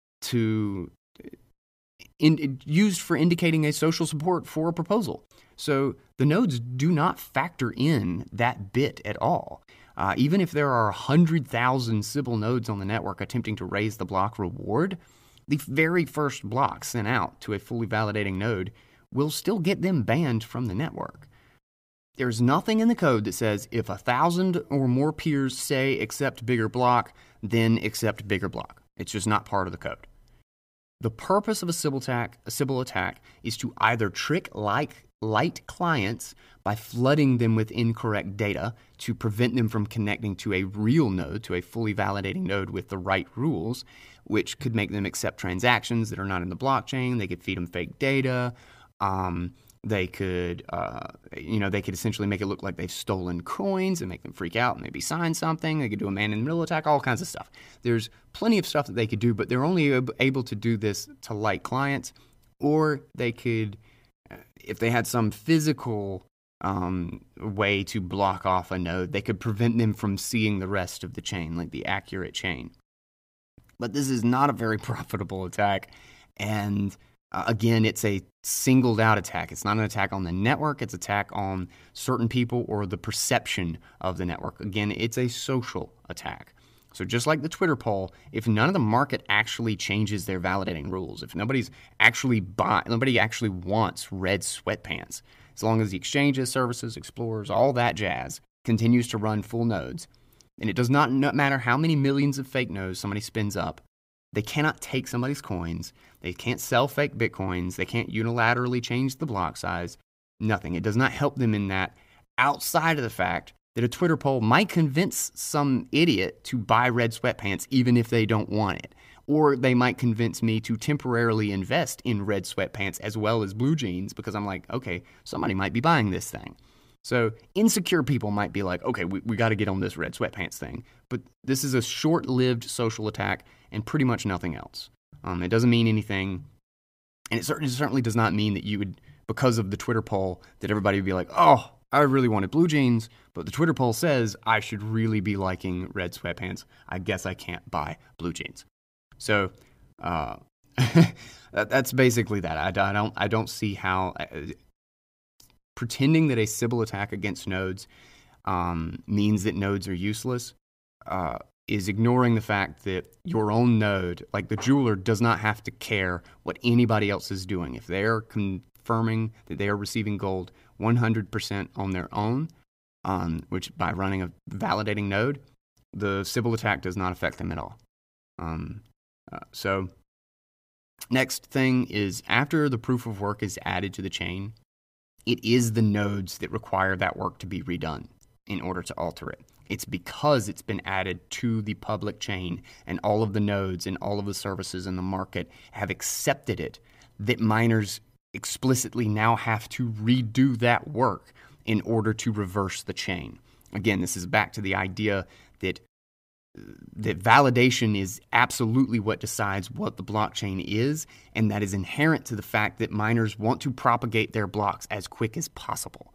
used for indicating a social support for a proposal. So the nodes do not factor in that bit at all. Even if there are 100,000 Sybil nodes on the network attempting to raise the block reward, the very first block sent out to a fully validating node will still get them banned from the network. There's nothing in the code that says if 1,000 or more peers say accept bigger block, then accept bigger block. It's just not part of the code. The purpose of a Sybil attack is to either trick light clients by flooding them with incorrect data to prevent them from connecting to a real node, to a fully validating node with the right rules, which could make them accept transactions that are not in the blockchain. They could feed them fake data. They could essentially make it look like they've stolen coins and make them freak out and maybe sign something. They could do a man-in-the-middle attack, all kinds of stuff. There's plenty of stuff that they could do, but they're only able to do this to light clients, or they could, if they had some physical way to block off a node. They could prevent them from seeing the rest of the chain, like the accurate chain. But this is not a very profitable attack. And again, it's a singled out attack. It's not an attack on the network. It's an attack on certain people or the perception of the network. Again, it's a social attack. So just like the Twitter poll, if none of the market actually changes their validating rules, if nobody actually wants red sweatpants, as long as the exchanges, services, explorers, all that jazz continues to run full nodes, and it does not matter how many millions of fake nodes somebody spins up, they cannot take somebody's coins, they can't sell fake bitcoins, they can't unilaterally change the block size, nothing. It does not help them in that, outside of the fact that a Twitter poll might convince some idiot to buy red sweatpants even if they don't want it. Or they might convince me to temporarily invest in red sweatpants as well as blue jeans because I'm like, okay, somebody might be buying this thing. So insecure people might be like, okay, we got to get on this red sweatpants thing. But this is a short-lived social attack and pretty much nothing else. It doesn't mean anything. And it certainly does not mean that you would, because of the Twitter poll, that everybody would be like, oh, I really wanted blue jeans, but the Twitter poll says I should really be liking red sweatpants. I guess I can't buy blue jeans. So that's basically that. I don't see how pretending that a Sybil attack against nodes means that nodes are useless is ignoring the fact that your own node, like the jeweler, does not have to care what anybody else is doing. If they are confirming that they are receiving gold 100% on their own, which by running a validating node, the Sybil attack does not affect them at all. So next thing is, after the proof of work is added to the chain, it is the nodes that require that work to be redone in order to alter it. It's because it's been added to the public chain and all of the nodes and all of the services in the market have accepted it that miners explicitly now have to redo that work in order to reverse the chain. Again, this is back to the idea that validation is absolutely what decides what the blockchain is, and that is inherent to the fact that miners want to propagate their blocks as quick as possible.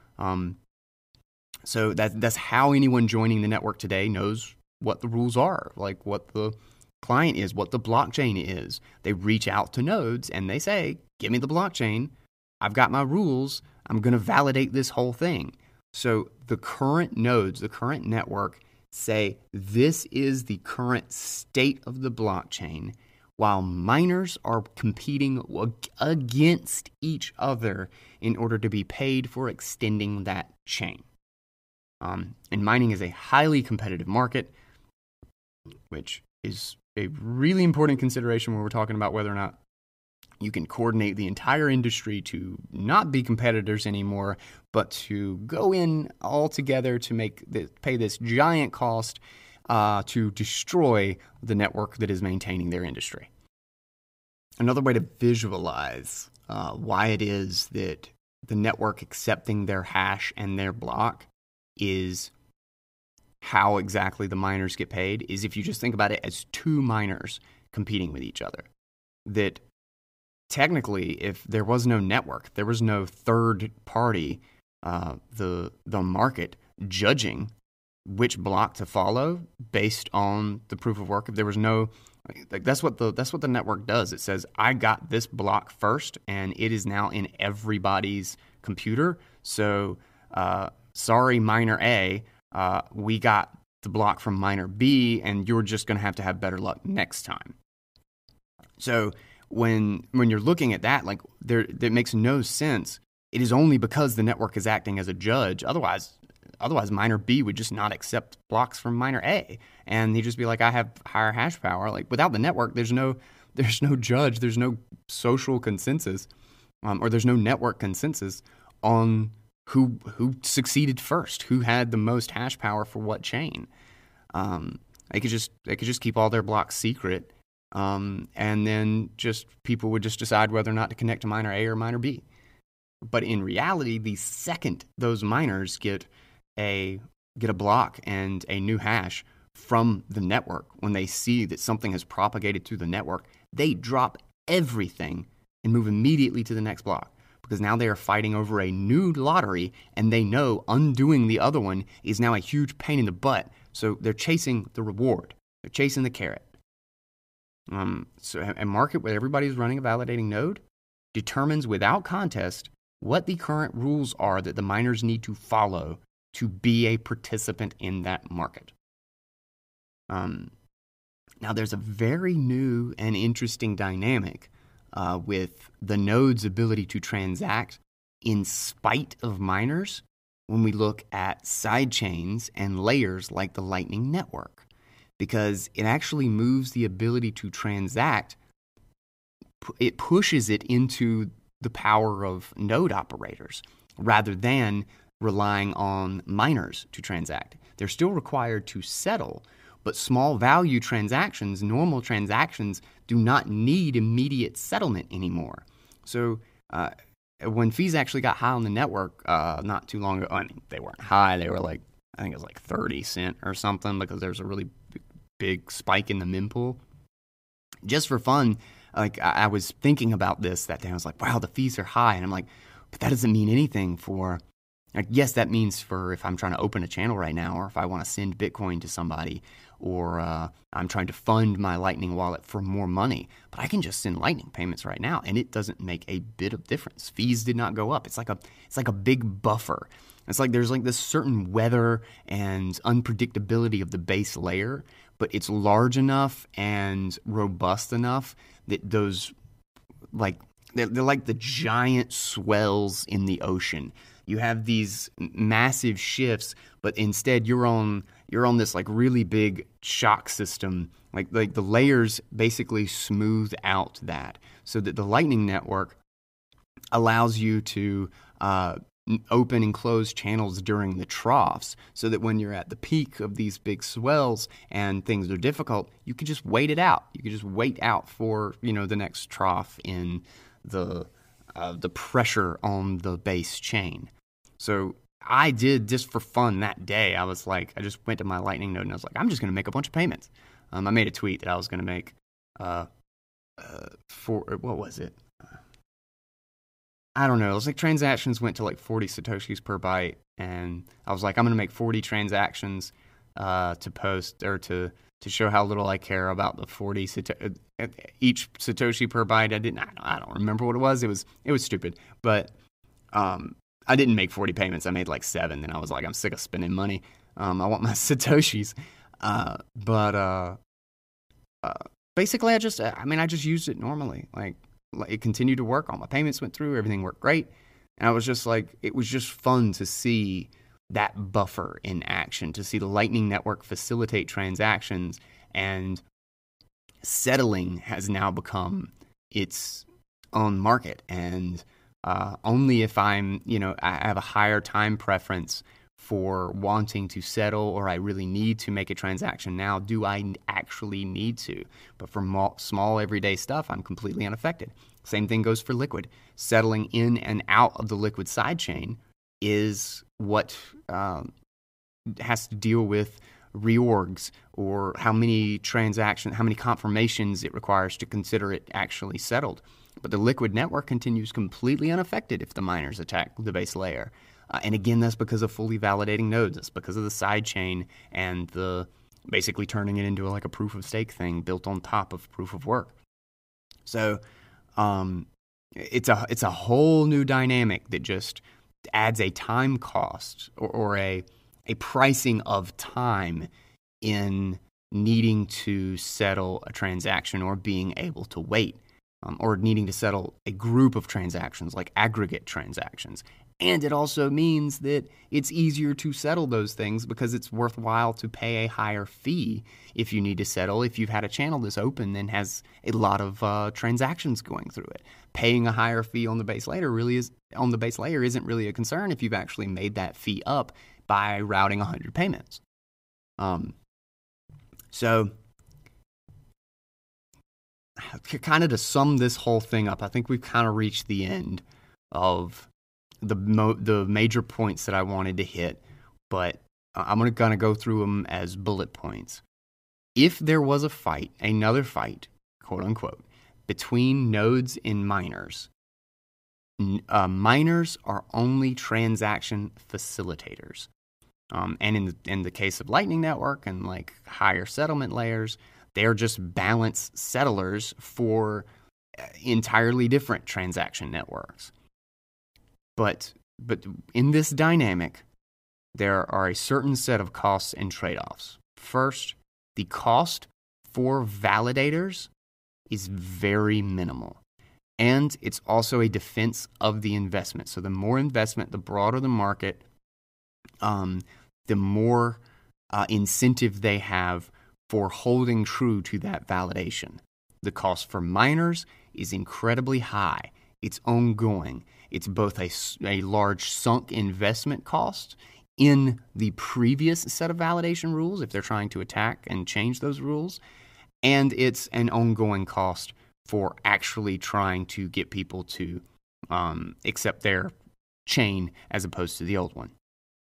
So that's how anyone joining the network today knows what the rules are, like what the client is, what the blockchain is. They reach out to nodes and they say, give me the blockchain. I've got my rules. I'm going to validate this whole thing. So the current nodes, the current network, say this is the current state of the blockchain, while miners are competing against each other in order to be paid for extending that chain. And mining is a highly competitive market, which is a really important consideration when we're talking about whether or not you can coordinate the entire industry to not be competitors anymore, but to go in all together to pay this giant cost to destroy the network that is maintaining their industry. Another way to visualize why it is that the network accepting their hash and their block is how exactly the miners get paid is if you just think about it as two miners competing with each other. That technically, if there was no network, there was no third party, the market judging which block to follow based on the proof of work. If there was no, that's what the network does. It says, I got this block first, and it is now in everybody's computer. So, sorry, miner A, we got the block from miner B, and you're just going to have better luck next time. So when you're looking at that, like that makes no sense. It is only because the network is acting as a judge. Otherwise miner B would just not accept blocks from miner A, and he'd just be like, I have higher hash power. Like without the network, there's no judge, there's no social consensus, or there's no network consensus on who succeeded first, who had the most hash power for what chain. They could just keep all their blocks secret, and then just people would just decide whether or not to connect to miner A or miner B. But in reality, the second those miners get a block and a new hash from the network, when they see that something has propagated through the network, they drop everything and move immediately to the next block. because now they are fighting over a new lottery, and they know undoing the other one is now a huge pain in the butt. So they're chasing the reward. They're chasing the carrot. So a market where everybody's running a validating node determines without contest what the current rules are that the miners need to follow to be a participant in that market. Now, there's a very new and interesting dynamic with the node's ability to transact in spite of miners when we look at sidechains and layers like the Lightning Network, because it actually moves the ability to transact. It pushes it into the power of node operators rather than relying on miners to transact. They're still required to settle, but small value transactions, normal transactions, do not need immediate settlement anymore. So when fees actually got high on the network not too long ago, I mean, they weren't high. They were like, I think it was like 30 cents or something, because there's a really big spike in the mempool. Just for fun, like I was thinking about this that day. I was like, wow, the fees are high. And I'm like, but that doesn't mean anything for, like, yes, that means for if I'm trying to open a channel right now, or if I want to send Bitcoin to somebody, or I'm trying to fund my Lightning wallet for more money. But I can just send Lightning payments right now, and it doesn't make a bit of difference. Fees did not go up. It's like a big buffer. It's like there's like this certain weather and unpredictability of the base layer, but it's large enough and robust enough that those, like, they're like the giant swells in the ocean. You have these massive shifts, but instead you're on this like really big shock system. Like the layers basically smooth out that, so that the Lightning Network allows you to open and close channels during the troughs, so that when you're at the peak of these big swells and things are difficult, you can just wait it out. You can just wait out for, the next trough in the pressure on the base chain. So I did, just for fun that day, I was like, I just went to my Lightning node and I was like, I'm just going to make a bunch of payments. I made a tweet that I was going to make for, what was it? I don't know. It was like transactions went to like 40 Satoshis per byte. And I was like, I'm going to make 40 transactions to post, or to show how little I care about the 40 each Satoshi per byte. I don't remember what it was. It was stupid. But I didn't make 40 payments. I made like 7. And I was like, I'm sick of spending money. I want my Satoshis. Basically, I just used it normally. Like, it continued to work. All my payments went through. Everything worked great. And I was just like, it was just fun to see that buffer in action, to see the Lightning Network facilitate transactions, and settling has now become its own market. And only if I have a higher time preference for wanting to settle, or I really need to make a transaction now, do I actually need to. But for small everyday stuff, I'm completely unaffected. Same thing goes for Liquid. Settling in and out of the Liquid sidechain is what has to deal with reorgs, or how many confirmations it requires to consider it actually settled. But the Liquid network continues completely unaffected if the miners attack the base layer. And again, that's because of fully validating nodes. That's because of the sidechain and the basically turning it into like a proof of stake thing built on top of proof of work. So it's a whole new dynamic that just adds a time cost, or a pricing of time in needing to settle a transaction, or being able to wait, or needing to settle a group of transactions like aggregate transactions. And it also means that it's easier to settle those things, because it's worthwhile to pay a higher fee if you need to settle, if you've had a channel that's open and has a lot of transactions going through it. Paying a higher fee on the base layer isn't really a concern if you've actually made that fee up by routing 100 payments. So kind of to sum this whole thing up, I think we've kind of reached the end of the major points that I wanted to hit, but I'm going to go through them as bullet points. If there was another fight, quote unquote, between nodes and miners, Miners are only transaction facilitators. And in the case of Lightning Network and like higher settlement layers, they're just balance settlers for entirely different transaction networks. But in this dynamic, there are a certain set of costs and trade-offs. First, the cost for validators is very minimal. And it's also a defense of the investment. So the more investment, the broader the market, the more incentive they have for holding true to that validation. The cost for miners is incredibly high. It's ongoing. It's both a large sunk investment cost in the previous set of validation rules, if they're trying to attack and change those rules, and it's an ongoing cost for actually trying to get people to accept their chain as opposed to the old one.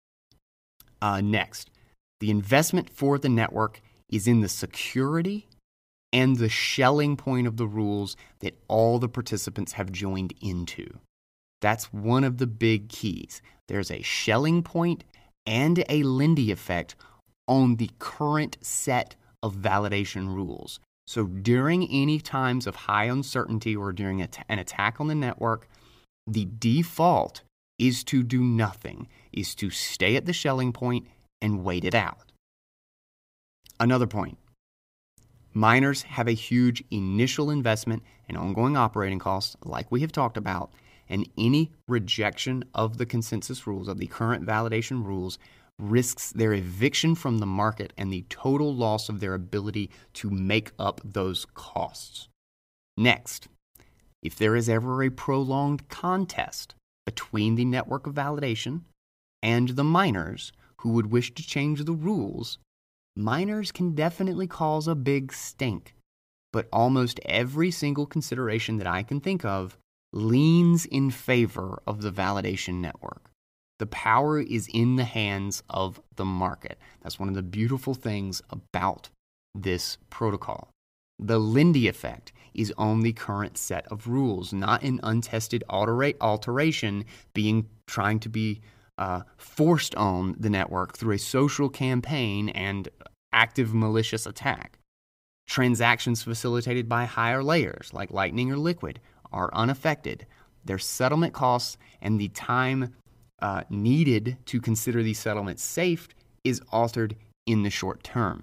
Next, the investment for the network is in the security and the shelling point of the rules that all the participants have joined into. That's one of the big keys. There's a shelling point and a Lindy effect on the current set of validation rules. So during any times of high uncertainty or during an attack on the network, the default is to do nothing, is to stay at the shelling point and wait it out. Another point, miners have a huge initial investment and ongoing operating costs, like we have talked about, and any rejection of the consensus rules, of the current validation rules, risks their eviction from the market and the total loss of their ability to make up those costs. Next, if there is ever a prolonged contest between the network of validation and the miners who would wish to change the rules, miners can definitely cause a big stink. But almost every single consideration that I can think of leans in favor of the validation network. The power is in the hands of the market. That's one of the beautiful things about this protocol. The Lindy effect is on the current set of rules, not an untested alteration trying to be forced on the network through a social campaign and active malicious attack. Transactions facilitated by higher layers like Lightning or Liquid are unaffected. Their settlement costs and the time needed to consider these settlements safe is altered in the short term.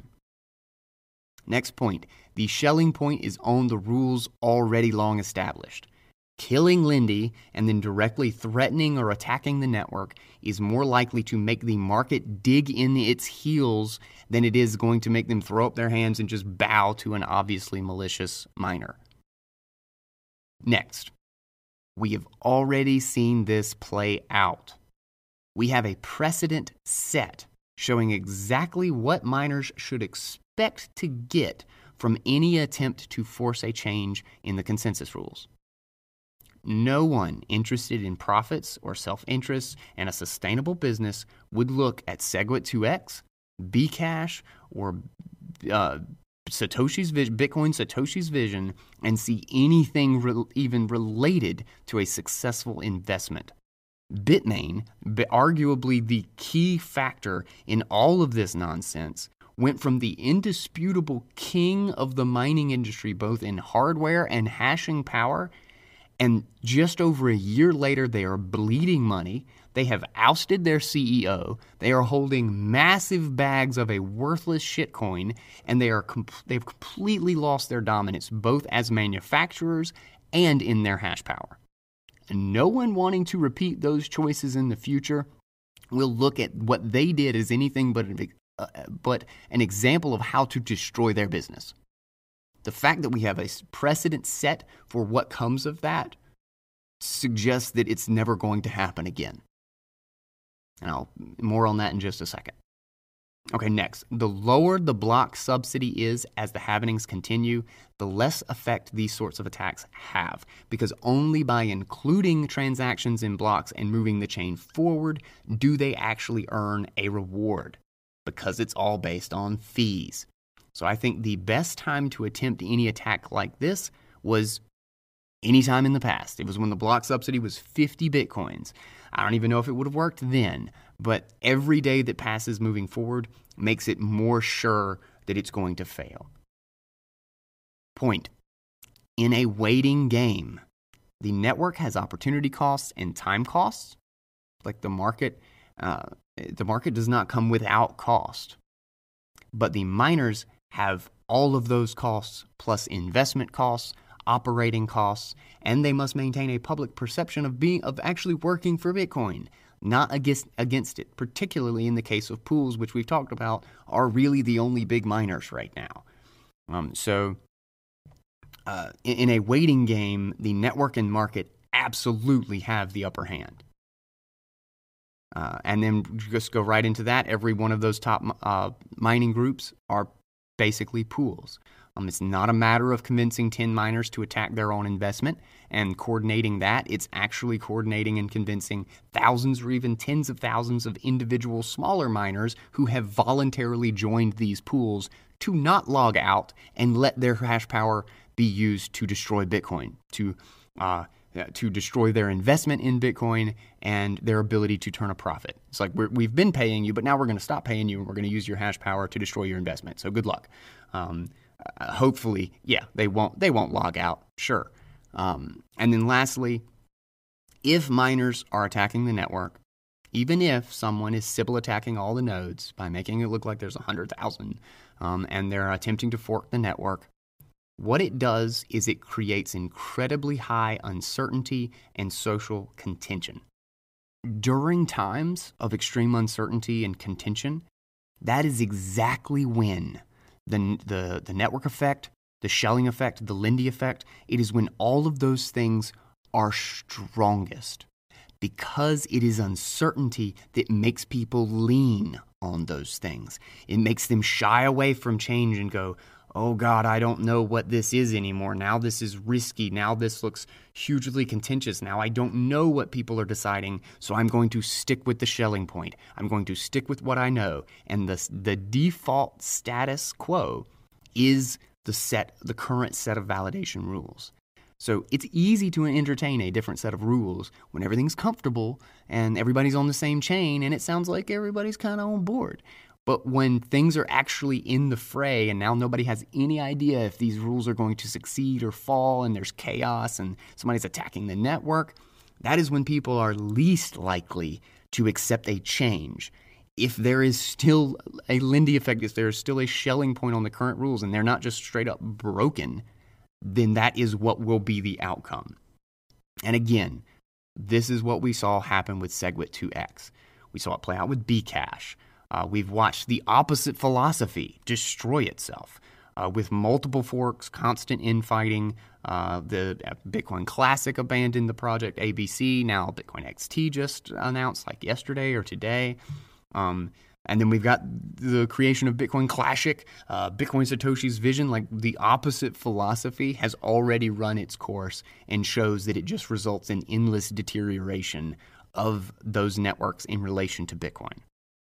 Next point, the shelling point is on the rules already long established. Killing Lindy and then directly threatening or attacking the network is more likely to make the market dig in its heels than it is going to make them throw up their hands and just bow to an obviously malicious miner. Next, we have already seen this play out. We have a precedent set showing exactly what miners should expect to get from any attempt to force a change in the consensus rules. No one interested in profits or self-interest and a sustainable business would look at SegWit2x, Bcash, or Bitcoin Satoshi's vision and see anything even related to a successful investment. Bitmain, arguably the key factor in all of this nonsense, went from the indisputable king of the mining industry, both in hardware and hashing power, and just over a year later, they are bleeding money. They have ousted their CEO. They are holding massive bags of a worthless shitcoin, and they've completely lost their dominance, both as manufacturers and in their hash power. And no one wanting to repeat those choices in the future will look at what they did as anything but an example of how to destroy their business. The fact that we have a precedent set for what comes of that suggests that it's never going to happen again. And more on that in just a second. Okay, next. The lower the block subsidy is as the halvenings continue, the less effect these sorts of attacks have, because only by including transactions in blocks and moving the chain forward do they actually earn a reward, because it's all based on fees. So I think the best time to attempt any attack like this was anytime in the past. It was when the block subsidy was 50 Bitcoins. I don't even know if it would have worked then, but every day that passes moving forward makes it more sure that it's going to fail. Point. In a waiting game, the network has opportunity costs and time costs. Like the market does not come without cost. But the miners have all of those costs plus investment costs, operating costs, and they must maintain a public perception of actually working for Bitcoin, not against it, particularly in the case of pools, which we've talked about, are really the only big miners right now. In a waiting game, the network and market absolutely have the upper hand. And then just go right into that. Every one of those top mining groups are basically pools. It's not a matter of convincing 10 miners to attack their own investment and coordinating that. It's actually coordinating and convincing thousands or even tens of thousands of individual smaller miners who have voluntarily joined these pools to not log out and let their hash power be used to destroy Bitcoin, to destroy their investment in Bitcoin and their ability to turn a profit. It's like we've been paying you, but now we're going to stop paying you and we're going to use your hash power to destroy your investment. So good luck. Hopefully, they won't log out, sure. And then lastly, if miners are attacking the network, even if someone is Sybil attacking all the nodes by making it look like there's 100,000 and they're attempting to fork the network, what it does is it creates incredibly high uncertainty and social contention. During times of extreme uncertainty and contention, that is exactly when the network effect, the Schelling effect, the Lindy effect, it is when all of those things are strongest, because it is uncertainty that makes people lean on those things. It makes them shy away from change and go, oh God, I don't know what this is anymore. Now this is risky. Now this looks hugely contentious. Now I don't know what people are deciding, so I'm going to stick with the Schelling point. I'm going to stick with what I know. And the default status quo is the current set of validation rules. So it's easy to entertain a different set of rules when everything's comfortable and everybody's on the same chain and it sounds like everybody's kind of on board. But when things are actually in the fray and now nobody has any idea if these rules are going to succeed or fall and there's chaos and somebody's attacking the network, that is when people are least likely to accept a change. If there is still a Lindy effect, if there is still a Schelling point on the current rules and they're not just straight up broken, then that is what will be the outcome. And again, this is what we saw happen with SegWit2x. We saw it play out with Bcash. We've watched the opposite philosophy destroy itself with multiple forks, constant infighting. The Bitcoin Classic abandoned the project ABC. Now Bitcoin XT just announced like yesterday or today. And then we've got the creation of Bitcoin Classic, Bitcoin Satoshi's vision. Like the opposite philosophy has already run its course and shows that it just results in endless deterioration of those networks in relation to Bitcoin.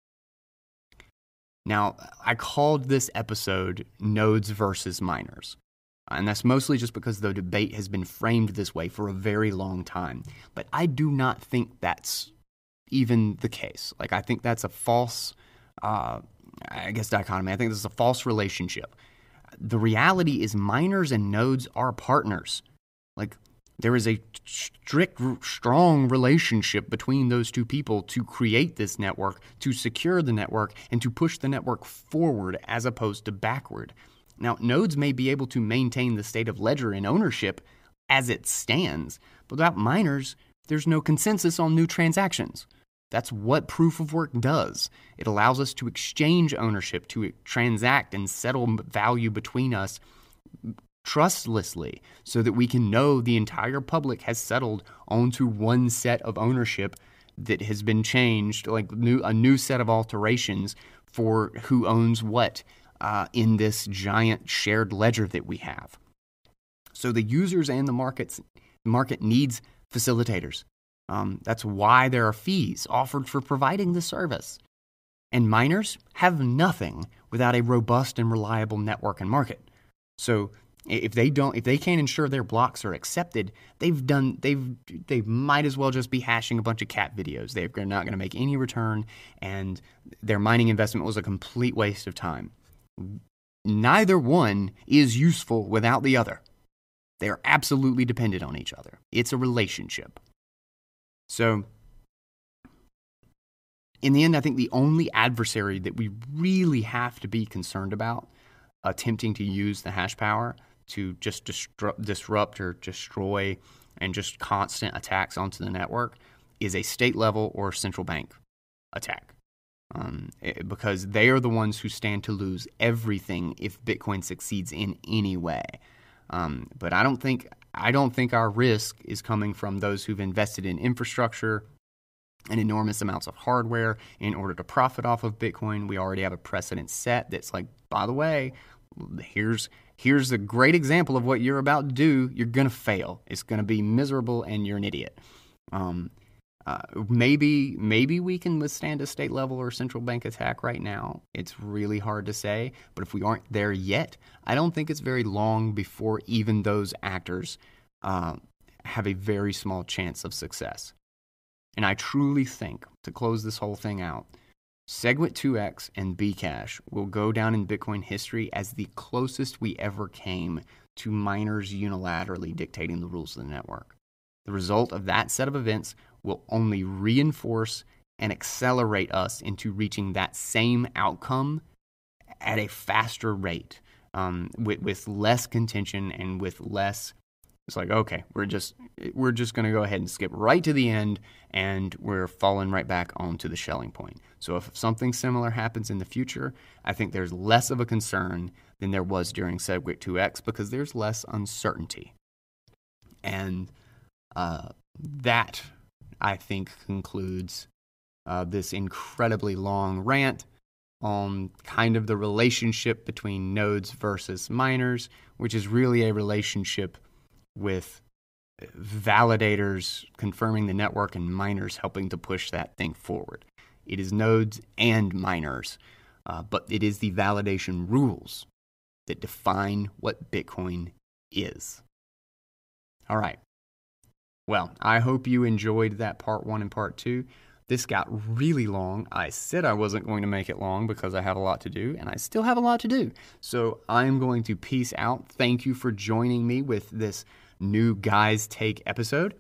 Now, I called this episode Nodes versus Miners, and that's mostly just because the debate has been framed this way for a very long time. But I do not think that's even the case. Like, I think that's a false, dichotomy. I think this is a false relationship. The reality is miners and nodes are partners. Like, there is a strict, strong relationship between those two people to create this network, to secure the network, and to push the network forward as opposed to backward. Now, nodes may be able to maintain the state of ledger and ownership as it stands, but without miners, there's no consensus on new transactions. That's what proof of work does. It allows us to exchange ownership, to transact and settle value between us trustlessly so that we can know the entire public has settled onto one set of ownership that has been changed, like a new set of alterations for who owns what in this giant shared ledger that we have. So the users and the market needs facilitators. That's why there are fees offered for providing the service. And miners have nothing without a robust and reliable network and market. So If they can't ensure their blocks are accepted, they might as well just be hashing a bunch of cat videos. They're not going to make any return, and their mining investment was a complete waste of time. Neither one is useful without the other. They are absolutely dependent on each other. It's a relationship. So, in the end, I think the only adversary that we really have to be concerned about attempting to use the hash power to just disrupt or destroy and just constant attacks onto the network is a state level or central bank attack. Because they are the ones who stand to lose everything if Bitcoin succeeds in any way. But I don't think our risk is coming from those who've invested in infrastructure and enormous amounts of hardware in order to profit off of Bitcoin. We already have a precedent set that's like, by the way, here's a great example of what you're about to do. You're going to fail. It's going to be miserable, and you're an idiot. Maybe we can withstand a state level or central bank attack right now. It's really hard to say, but if we aren't there yet, I don't think it's very long before even those actors have a very small chance of success. And I truly think, to close this whole thing out, SegWit2x and Bcash will go down in Bitcoin history as the closest we ever came to miners unilaterally dictating the rules of the network. The result of that set of events will only reinforce and accelerate us into reaching that same outcome at a faster rate, with less contention and with less. It's like, okay, we're just going to go ahead and skip right to the end, and we're falling right back onto the Schelling point. So if something similar happens in the future, I think there's less of a concern than there was during SegWit2x because there's less uncertainty. And that, I think, concludes this incredibly long rant on kind of the relationship between nodes versus miners, which is really a relationship with validators confirming the network and miners helping to push that thing forward. It is nodes and miners, but it is the validation rules that define what Bitcoin is. All right. Well, I hope you enjoyed that part 1 and part 2. This got really long. I said I wasn't going to make it long because I have a lot to do, and I still have a lot to do. So I'm going to peace out. Thank you for joining me with this new Guys Take episode.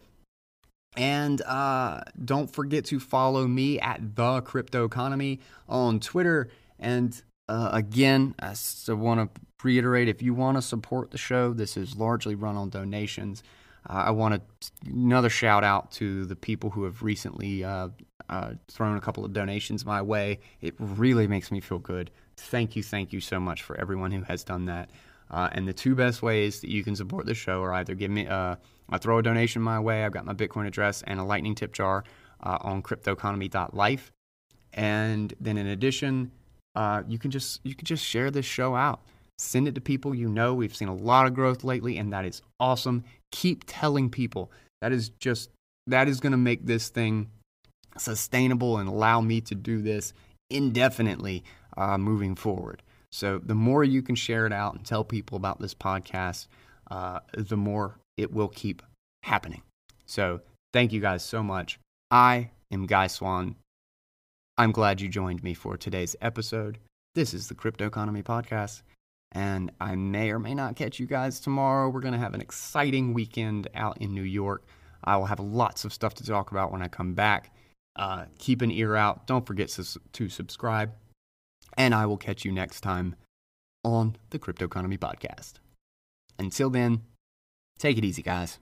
And don't forget to follow me at The Crypto Economy on Twitter. And again, I still want to reiterate, if you want to support the show, this is largely run on donations. I want another shout out to the people who have recently thrown a couple of donations my way. It really makes me feel good. Thank you so much for everyone who has done that. And the two best ways that you can support the show are either give me throw a donation my way. I've got my Bitcoin address and a Lightning tip jar on cryptoeconomy.life. And then in addition, you can just share this show out. Send it to people you know. We've seen a lot of growth lately, and that is awesome. Keep telling people. That is going to make this thing sustainable and allow me to do this indefinitely moving forward. So the more you can share it out and tell people about this podcast, the more it will keep happening. So thank you guys so much. I am Guy Swan. I'm glad you joined me for today's episode. This is the Crypto Economy Podcast, and I may or may not catch you guys tomorrow. We're going to have an exciting weekend out in New York. I will have lots of stuff to talk about when I come back. Keep an ear out. Don't forget to subscribe. And I will catch you next time on the Crypto Economy Podcast. Until then, take it easy, guys.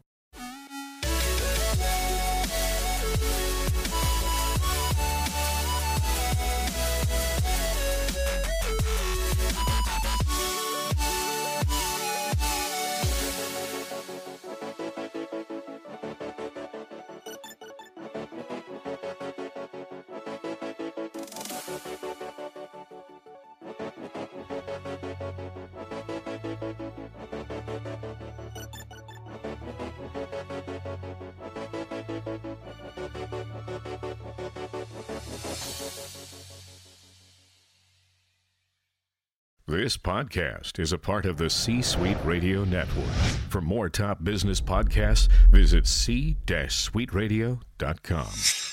This podcast is a part of the C-Suite Radio Network. For more top business podcasts, visit c-suiteradio.com.